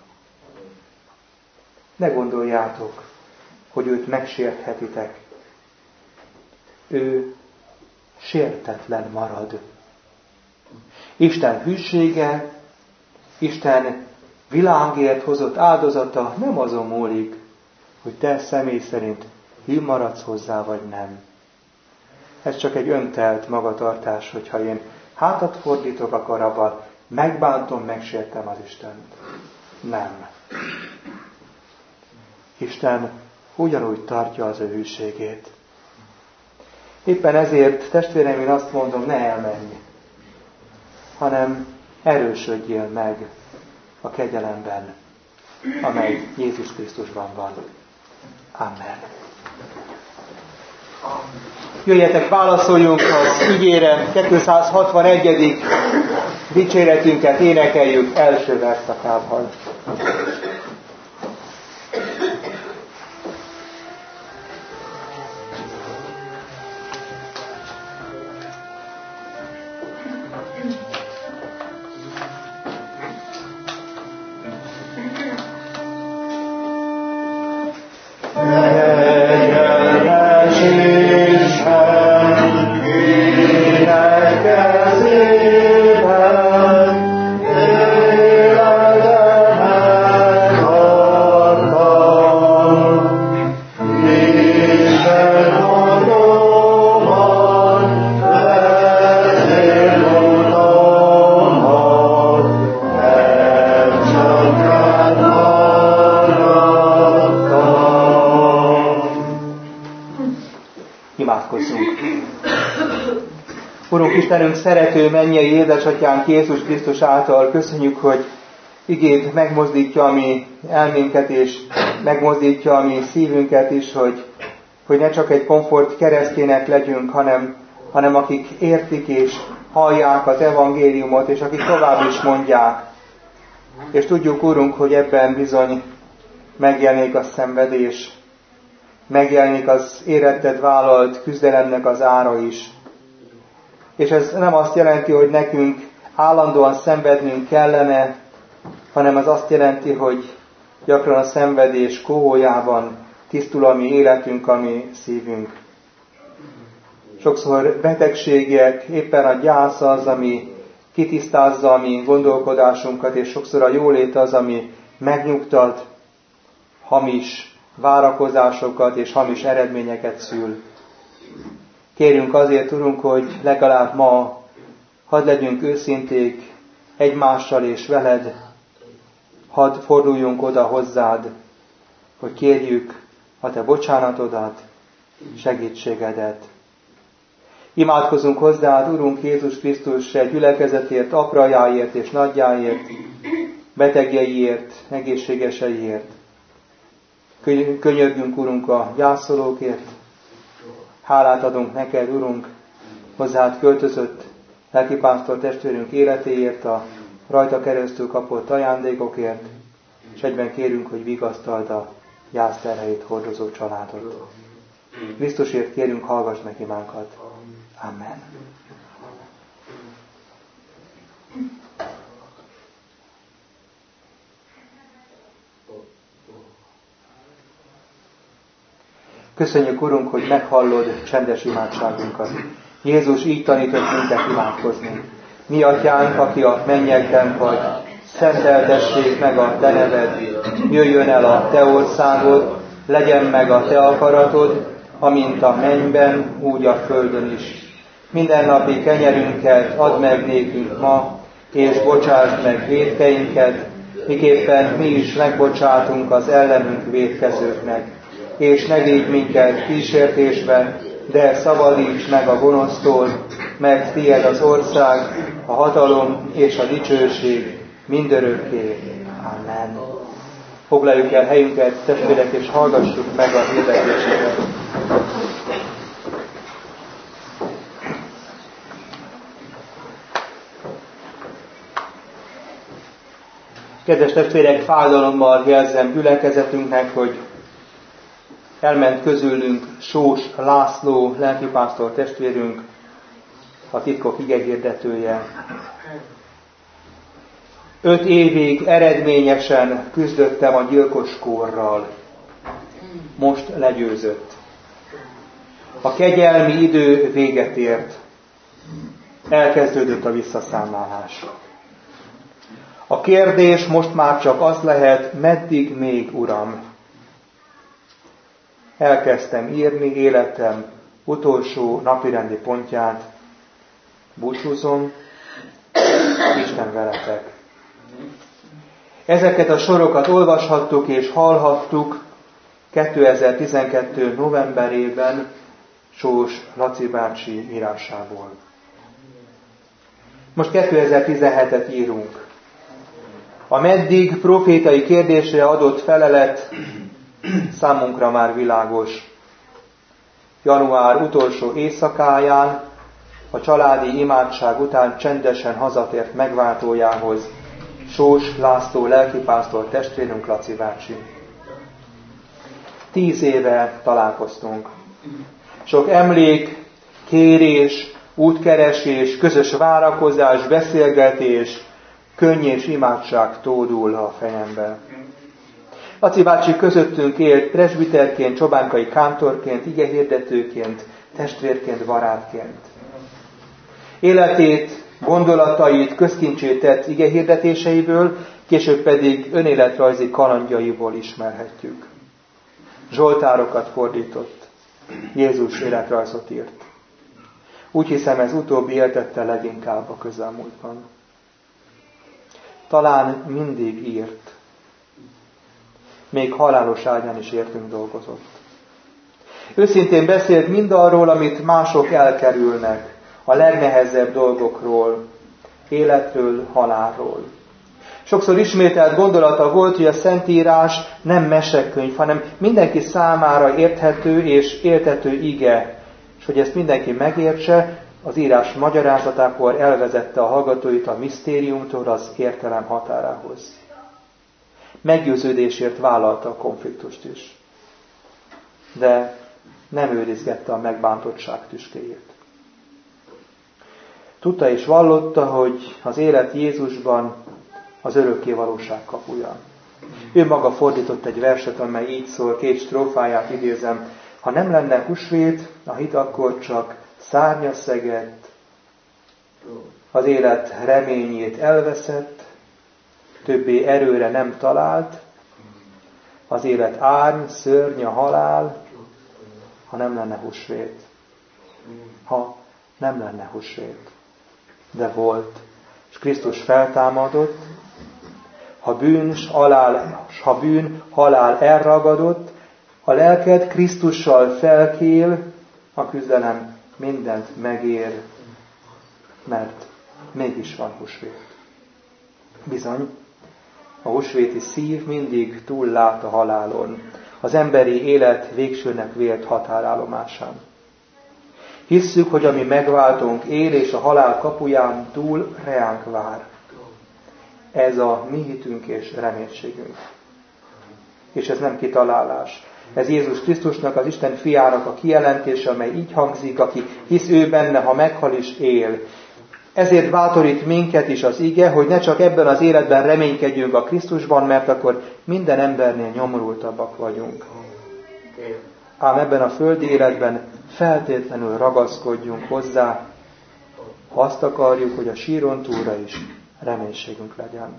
Ne gondoljátok, hogy őt megsérthetitek. Ő sértetlen marad. Isten hűsége, Isten világért hozott áldozata nem azon múlik, hogy te személy szerint hű maradsz hozzá, vagy nem. Ez csak egy öntelt magatartás, hogyha én hátat fordítok a karabbal, megbántom, megsértem az Istent. Nem. Isten ugyanúgy tartja az ő hűségét. Éppen ezért, testvéreim, én azt mondom, ne elmenj, hanem erősödjél meg a kegyelemben, amely Jézus Krisztusban van. Amen. Jöjjetek, válaszoljunk az igére, 261. dicséretünket énekeljük első verszakával. Urunk Istenünk, szerető mennyei édesatyánk Jézus Krisztus által köszönjük, hogy igéd megmozdítja a mi elménket, és megmozdítja a mi szívünket is, hogy ne csak egy komfort keresztények legyünk, hanem akik értik és hallják az evangéliumot, és akik tovább is mondják. És tudjuk, Urunk, hogy ebben bizony megjelenik a szenvedés, megjelenik az éretted vállalt küzdelemnek az ára is. És ez nem azt jelenti, hogy nekünk állandóan szenvednünk kellene, hanem az azt jelenti, hogy gyakran a szenvedés kóhójában tisztul a mi életünk, a mi szívünk. Sokszor betegségek, éppen a gyász az, ami kitisztázza a mi gondolkodásunkat, és sokszor a jólét az, ami megnyugtat, hamis várakozásokat és hamis eredményeket szül. Kérjünk azért, Urunk, hogy legalább ma hadd legyünk őszinték egymással és veled, hadd forduljunk oda hozzád, hogy kérjük a te bocsánatodat, segítségedet. Imádkozunk hozzád, Urunk Jézus Krisztus, gyülekezetért, aprajáért és nagyjáért, betegjeiért, egészségeseiért. Könyörgünk, Urunk, a gyászolókért. Hálát adunk neked, Urunk, hozzád költözött lelkipásztor testvérünk életéért, a rajta keresztül kapott ajándékokért, és egyben kérünk, hogy vigasztald a gyászterheit hordozó családot. Krisztusért kérünk, hallgass meg imánkat. Amen. Köszönjük, Urunk, hogy meghallod csendes imádságunkat. Jézus így tanított minket imádkozni. Mi atyánk, aki a mennyekben vagy, szenteltessék meg a te neved, jöjjön el a te országod, legyen meg a te akaratod, amint a mennyben, úgy a földön is. Mindennapi kenyerünket add meg nékünk ma, és bocsásd meg vétkeinket, miképpen mi is megbocsátunk az ellenünk vétkezőknek. És ne védj minket kísértésbe, de szabadíts meg a gonosztól, mert tied az ország, a hatalom és a dicsőség mindörökké. Amen. Foglaljuk el helyünket, testvérek, és hallgassuk meg a hirdetéseket. Kedves testvérek, fájdalommal jelzem gyülekezetünknek, hogy elment közülünk Sós László, lelkipásztor testvérünk, a titkok igehirdetője. 5 évig eredményesen küzdöttem a gyilkos kórral. Most legyőzött. A kegyelmi idő véget ért. Elkezdődött a visszaszámlálás. A kérdés most már csak az lehet, meddig még, Uram? Elkezdtem írni életem utolsó napirendi pontját. Búcsúzom, Isten veletek. Ezeket a sorokat olvashattuk és hallhattuk 2012. novemberében Sós Laci bácsi írásából. Most 2017-et írunk. A meddig profétai kérdésre adott felelet számunkra már világos. Január utolsó éjszakáján, a családi imádság után csendesen hazatért megváltójához, Sós László lelkipásztor testvérünk, Laci bácsi. 10 éve találkoztunk. Sok emlék, kérés, útkeresés, közös várakozás, beszélgetés, könny és imádság tódul a fejembe. Laci bácsi közöttünk élt presbiterként, csobánkai kántorként, igehirdetőként, testvérként, barátként. Életét, gondolatait közkincsé tett igehirdetéseiből, később pedig önéletrajzi kalandjaiból ismerhetjük. Zsoltárokat fordított, Jézus életrajzot írt. Úgy hiszem, ez utóbbi éltette leginkább a közelmúltban. Talán mindig írt. Még halálos ágyán is értünk dolgozott. Őszintén beszélt mindarról, amit mások elkerülnek, a legnehezebb dolgokról, életről, halálról. Sokszor ismételt gondolata volt, hogy a Szentírás nem mesekönyv, hanem mindenki számára érthető és éltető ige, és hogy ezt mindenki megértse, az írás magyarázatákor elvezette a hallgatóit a misztériumtól az értelem határához. Meggyőződésért vállalta a konfliktust is, de nem őrizgette a megbántottság tüskéjét. Tudta és vallotta, hogy az élet Jézusban az örökké valóság kapuja. Ő maga fordított egy verset, amely így szól, 2 strófáját idézem. Ha nem lenne húsvét, a hit akkor csak szárnya szegett, az élet reményét elveszett, többé erőre nem talált, az élet árny, szörny, a halál, ha nem lenne húsvét. Ha nem lenne húsvét. De volt. És Krisztus feltámadott, ha bűn, halál elragadott, a lelked Krisztussal felkél, a küzdelem mindent megér, mert mégis van húsvét. Bizony, a húsvéti szív mindig túllát a halálon, az emberi élet végsőnek vélt határállomásán. Hisszük, hogy a mi megváltónk él, és a halál kapuján túl reánk vár. Ez a mi hitünk és reménységünk. És ez nem kitalálás. Ez Jézus Krisztusnak, az Isten fiának a kijelentése, amely így hangzik, aki hisz ő benne, ha meghal is él. Ezért bátorít minket is az ige, hogy ne csak ebben az életben reménykedjünk a Krisztusban, mert akkor minden embernél nyomorultabbak vagyunk. Ám ebben a földi életben feltétlenül ragaszkodjunk hozzá, ha azt akarjuk, hogy a síron túlra is reménységünk legyen.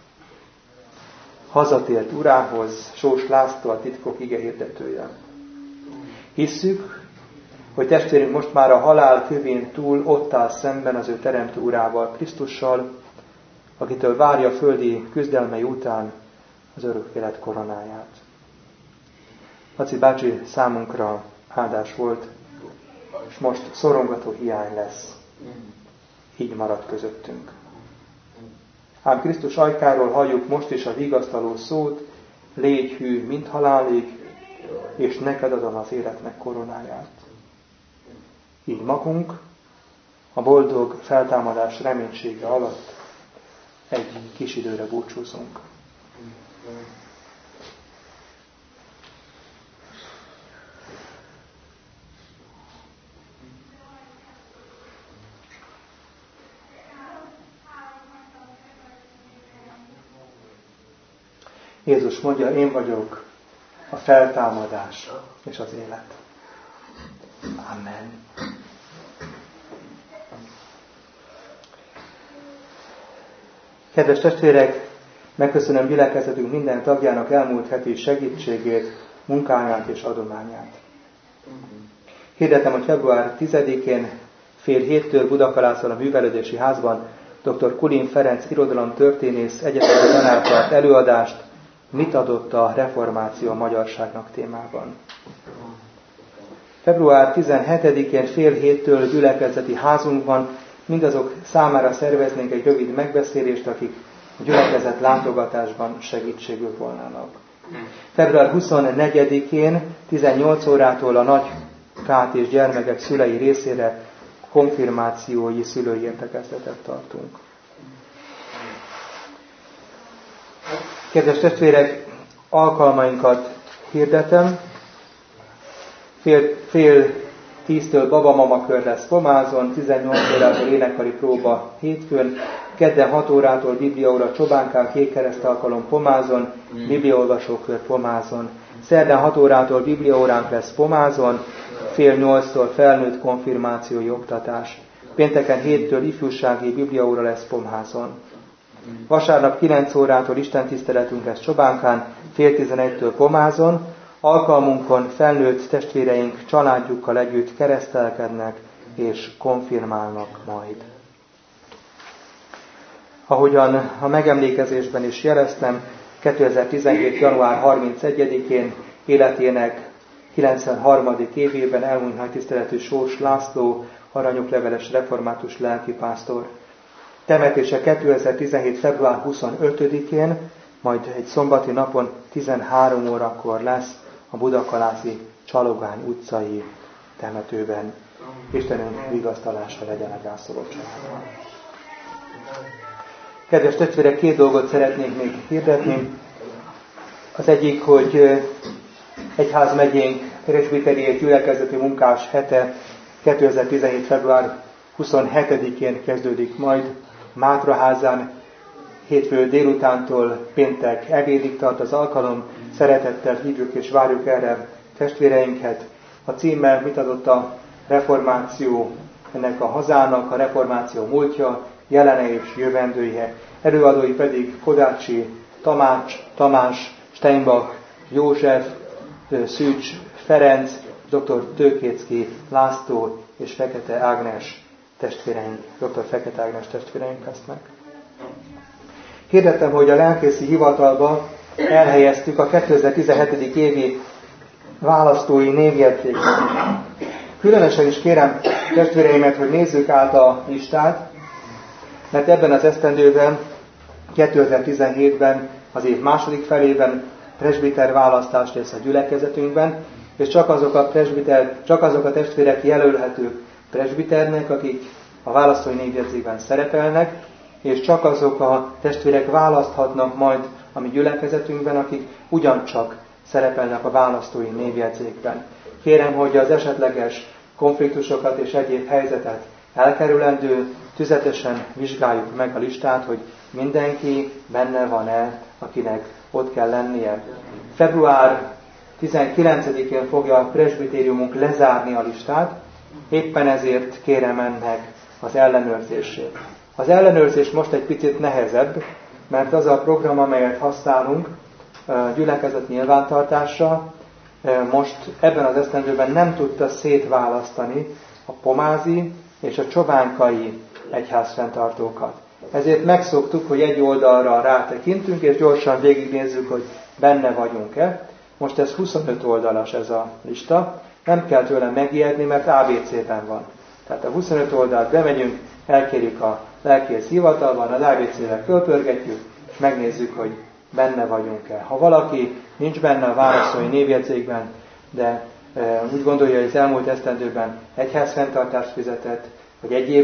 Hazatért urához, Sós László, a titkok igehirdetője. Hisszük, hogy testvérünk most már a halál kövén túl ott áll szemben az ő teremtő urával, Krisztussal, akitől várja földi küzdelmei után az örök élet koronáját. Laci bácsi számunkra áldás volt, és most szorongató hiány lesz. Így marad közöttünk. Ám Krisztus ajkáról halljuk most is a vigasztaló szót, légy hű, mint halálig, és neked adom az életnek koronáját. Így magunk a boldog feltámadás reménysége alatt egy kis időre búcsúzunk. Jézus mondja, én vagyok a feltámadás és az élet. Amen. Kedves testvérek, megköszönöm gyülekezetünk minden tagjának elmúlt heti segítségét, munkáját és adományát. Hirdetem, hogy február 10-én fél héttől Budakalászon a Művelődési Házban dr. Kulin Ferenc irodalomtörténész egyetemi tanár tart előadást, mit adott a reformáció a magyarságnak témában. Február 17-én fél héttől gyülekezeti házunkban mindazok számára szerveznénk egy rövid megbeszélést, akik a gyülekezet látogatásban segítségül volnának. Február 24-én 18 órától a nagykát és gyermekek szülei részére konfirmációi szülői értekezletet tartunk. Kedves testvérek, alkalmainkat hirdetem. Fél 10-től babamama kör lesz Pomázon, 18 órától énekkari próba hétfőn, kedden 6 órától bibliaóra Csobánkán, Kékkereszt alkalom Pomázon, bibliaolvasókör Pomázon. Szerdán 6 órától bibliaóránk lesz Pomázon, fél 8-tól felnőtt konfirmációi oktatás. Pénteken 7-től ifjúsági bibliaóra lesz Pomházon. Vasárnap 9 órától istentiszteletünk lesz Csobánkán, fél 11-től Pomázon. Alkalmunkon felnőtt testvéreink családjukkal együtt keresztelkednek és konfirmálnak majd. Ahogyan a megemlékezésben is jeleztem, 2017. január 31-én életének 93. évében elhunyt nagytiszteletű Sós László, aranyokleveles református lelkipásztor. Temetése 2017. február 25-én, majd egy szombati napon 13 órakor lesz a Budakalászi Csalogány utcai temetőben. Istenünk vigasztalása legyen a gyászoló családban. Kedves testvérek, 2 dolgot szeretnék még hirdetni. Az egyik, hogy egyházmegyénk presbiteri gyülekezeti munkás hete 2017. február 27-én kezdődik majd Mátraházán. Hétfő délutántól péntek ebédig tart az alkalom. Szeretettel hívjuk és várjuk erre testvéreinket. A címe mit adott a reformáció ennek a hazának, a reformáció múltja, jelene és jövendője. Előadói pedig Kodácsi Tamás, Steinbach, József, Szűcs Ferenc, dr. Tőkécki László és Fekete Ágnes testvéreink, dr. Fekete Ágnes testvéreink lesznek. Hirdettem, hogy a lelkészi hivatalba elhelyeztük a 2017. évi választói névjegyzéket. Különösen is kérem testvéreimet, hogy nézzük át a listát, mert ebben az esztendőben, 2017-ben, az év második felében presbiter választás lesz a gyülekezetünkben, és csak azok a testvérek jelölhetők presbiternek, akik a választói névjegyzékben szerepelnek, és csak azok a testvérek választhatnak majd a mi gyülekezetünkben, akik ugyancsak szerepelnek a választói névjegyzékben. Kérem, hogy az esetleges konfliktusokat és egyéb helyzetet elkerülendő, tüzetesen vizsgáljuk meg a listát, hogy mindenki benne van-e, akinek ott kell lennie. Február 19-én fogja a presbitériumunk lezárni a listát, éppen ezért kérem ennek az ellenőrzését. Az ellenőrzés most egy picit nehezebb, mert az a program, amelyet használunk gyülekezet nyilvántartásra, most ebben az esztendőben nem tudta szétválasztani a pomázi és a csobánkai egyházfenntartókat. Ezért megszoktuk, hogy egy oldalra rátekintünk, és gyorsan végignézzük, hogy benne vagyunk-e. Most ez 25 oldalas ez a lista. Nem kell tőle megijedni, mert ABC-ben van. Tehát a 25 oldalt bemegyünk, elkérjük a lelkész hivatalban, az ABC-vel fölpörgetjük, és megnézzük, hogy benne vagyunk-e. Ha valaki nincs benne a választói névjegyzékben, de úgy gondolja, hogy az elmúlt esztendőben egyházfenntartást fizetett, vagy egyéb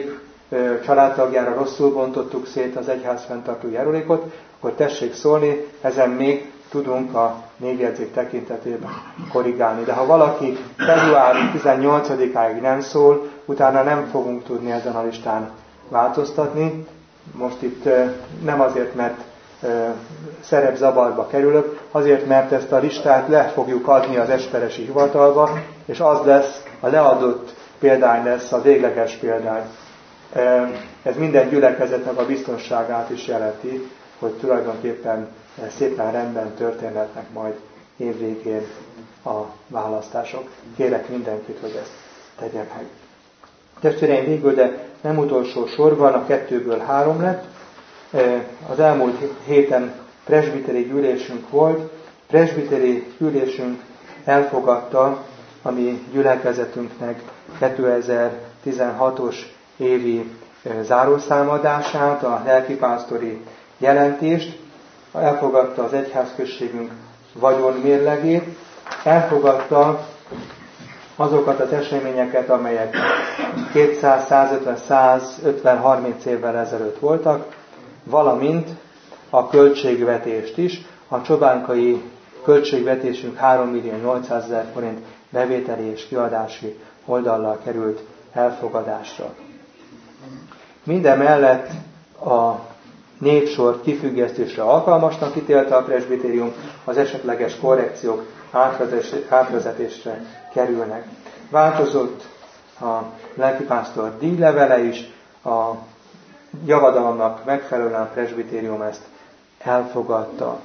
családtagjára rosszul bontottuk szét az egyház fenntartó járulékot, akkor tessék szólni, ezen még tudunk a névjegyzék tekintetében korrigálni. De ha valaki február 18-áig nem szól, utána nem fogunk tudni ezen a listán változtatni. Most itt nem azért, mert szerepzavarba kerülök, azért, mert ezt a listát le fogjuk adni az esperesi hivatalba, és az lesz, a leadott példány lesz a végleges példány. Ez minden gyülekezetnek a biztonságát is jelenti, hogy tulajdonképpen szépen rendben történhetnek majd évvégén a választások. Kérek mindenkit, hogy ezt tegye meg. Testvéreim, végül, de nem utolsó sorban a 2-ből 3 lett. Az elmúlt héten presbiteri gyűlésünk volt. Presbiteri gyűlésünk elfogadta a mi gyülekezetünknek 2016-os évi zárószámadását, a lelkipásztori jelentést, elfogadta az egyházközségünk vagyonmérlegét, elfogadta azokat az eseményeket, amelyek 200, 150, 150, 30 évvel ezelőtt voltak, valamint a költségvetést is. A csobánkai költségvetésünk 3.800.000 forint bevételi és kiadási oldallal került elfogadásra. Mindemellett a névsor kifüggesztésre alkalmasnak ítélte a presbitérium, az esetleges korrekciók átvezetésre kerülnek. Változott a lelkipásztor díjlevele is, a javadalomnak megfelelően a presbitérium ezt elfogadta.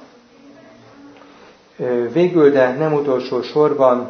Végül, de nem utolsó sorban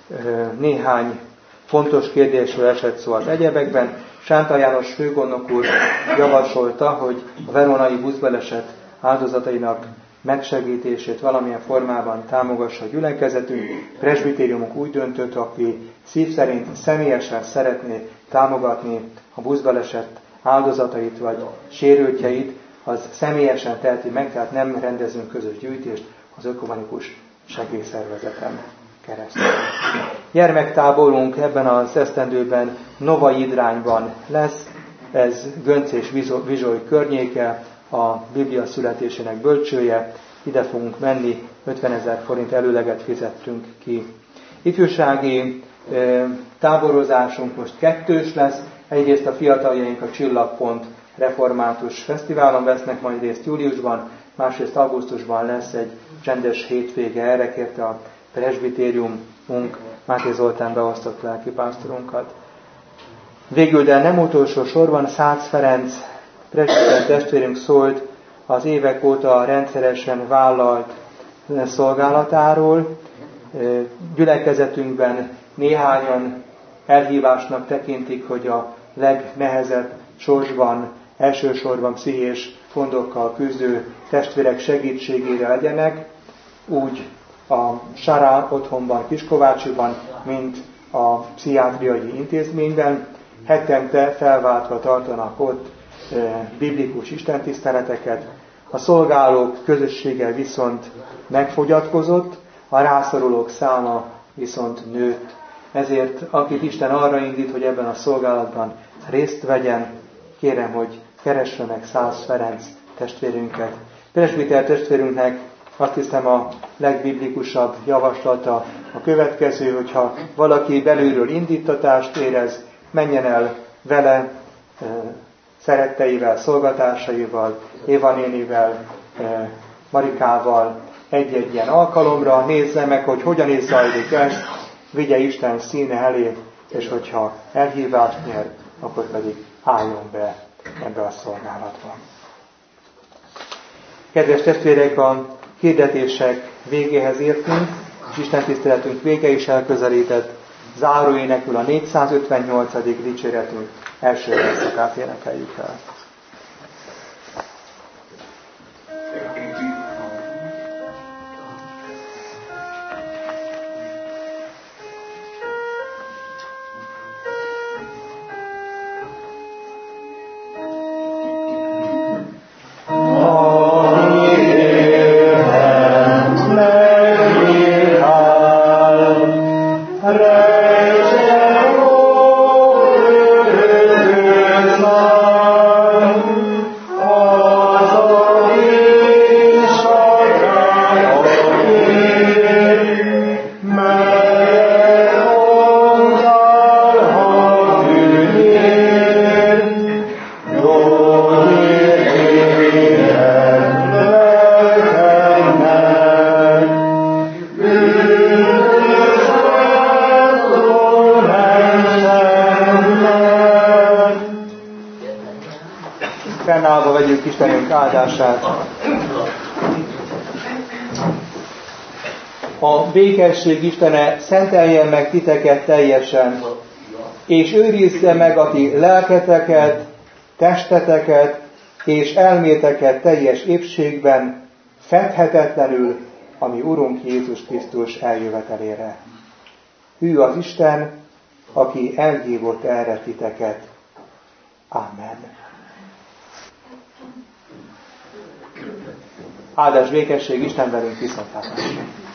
néhány fontos kérdésről esett szó az egyebekben. Sánta János főgondnok úr javasolta, hogy a veronai buszbaleset áldozatainak megsegítését valamilyen formában támogassa a gyülekezetünk. Presbitériumunk úgy döntött, aki szív szerint személyesen szeretné támogatni a buszbaleset áldozatait vagy sérültjeit, az személyesen teheti meg, tehát nem rendezünk közös gyűjtést az ökumenikus segélyszervezeten keresztül. Gyermektáborunk ebben az esztendőben Novai Idrányban lesz, ez Gönc és Vizsoly környéke, a Biblia születésének bölcsője, ide fogunk menni, 50 000 forint előleget fizettünk ki. Ifjúsági táborozásunk most 2-s lesz, egyrészt a fiataljaink a Csillagpont református fesztiválon vesznek majd részt júliusban, másrészt augusztusban lesz egy csendes hétvége, erre kérte a presbitériumunk Máté Zoltán beosztott lelkipásztorunkat. Végül, de nem utolsó sorban Szász Ferenc presbiter testvérünk szólt az évek óta rendszeresen vállalt szolgálatáról. Gyülekezetünkben néhányan elhívásnak tekintik, hogy a legnehezebb sorsban, elsősorban pszichés gondokkal küzdő testvérek segítségére legyenek, úgy a Sará otthonban, Kiskovácsiban, mint a pszichiátriai intézményben. Hetente felváltva tartanak ott biblikus istentiszteleteket. A szolgálók közössége viszont megfogyatkozott, a rászorulók száma viszont nőtt. Ezért akit Isten arra indít, hogy ebben a szolgálatban részt vegyen, kérem, hogy keresse meg Szász Ferenc testvérünket. Presbiter testvérünknek azt hiszem a legbiblikusabb javaslata a következő, hogyha valaki belülről indítatást érez, menjen el vele, szeretteivel, szolgatársaival, Éva nénivel, Marikával egy-egy ilyen alkalomra, nézze meg, hogy hogyan is zajlik ez, vigye Isten színe elé, és hogyha elhívást nyer, akkor pedig álljon be ebbe a szolgálatba. Kedves testvérek, a hirdetések végéhez értünk, és Isten tiszteletünk vége is elközelített. Záróénekül a 458. dicséretünk első verszakát énekeljük el. Reise, o igénk áldását. A békesség Istene szenteljen meg titeket teljesen, és őrizze meg a ti lelketeket, testeteket és elméteket teljes épségben, fedhetetlenül, ami Urunk Jézus Krisztus eljövetelére. Hű az Isten, aki elhívott erre titeket. Amen. Áldás békesség, Isten velünk, viszontlátásra!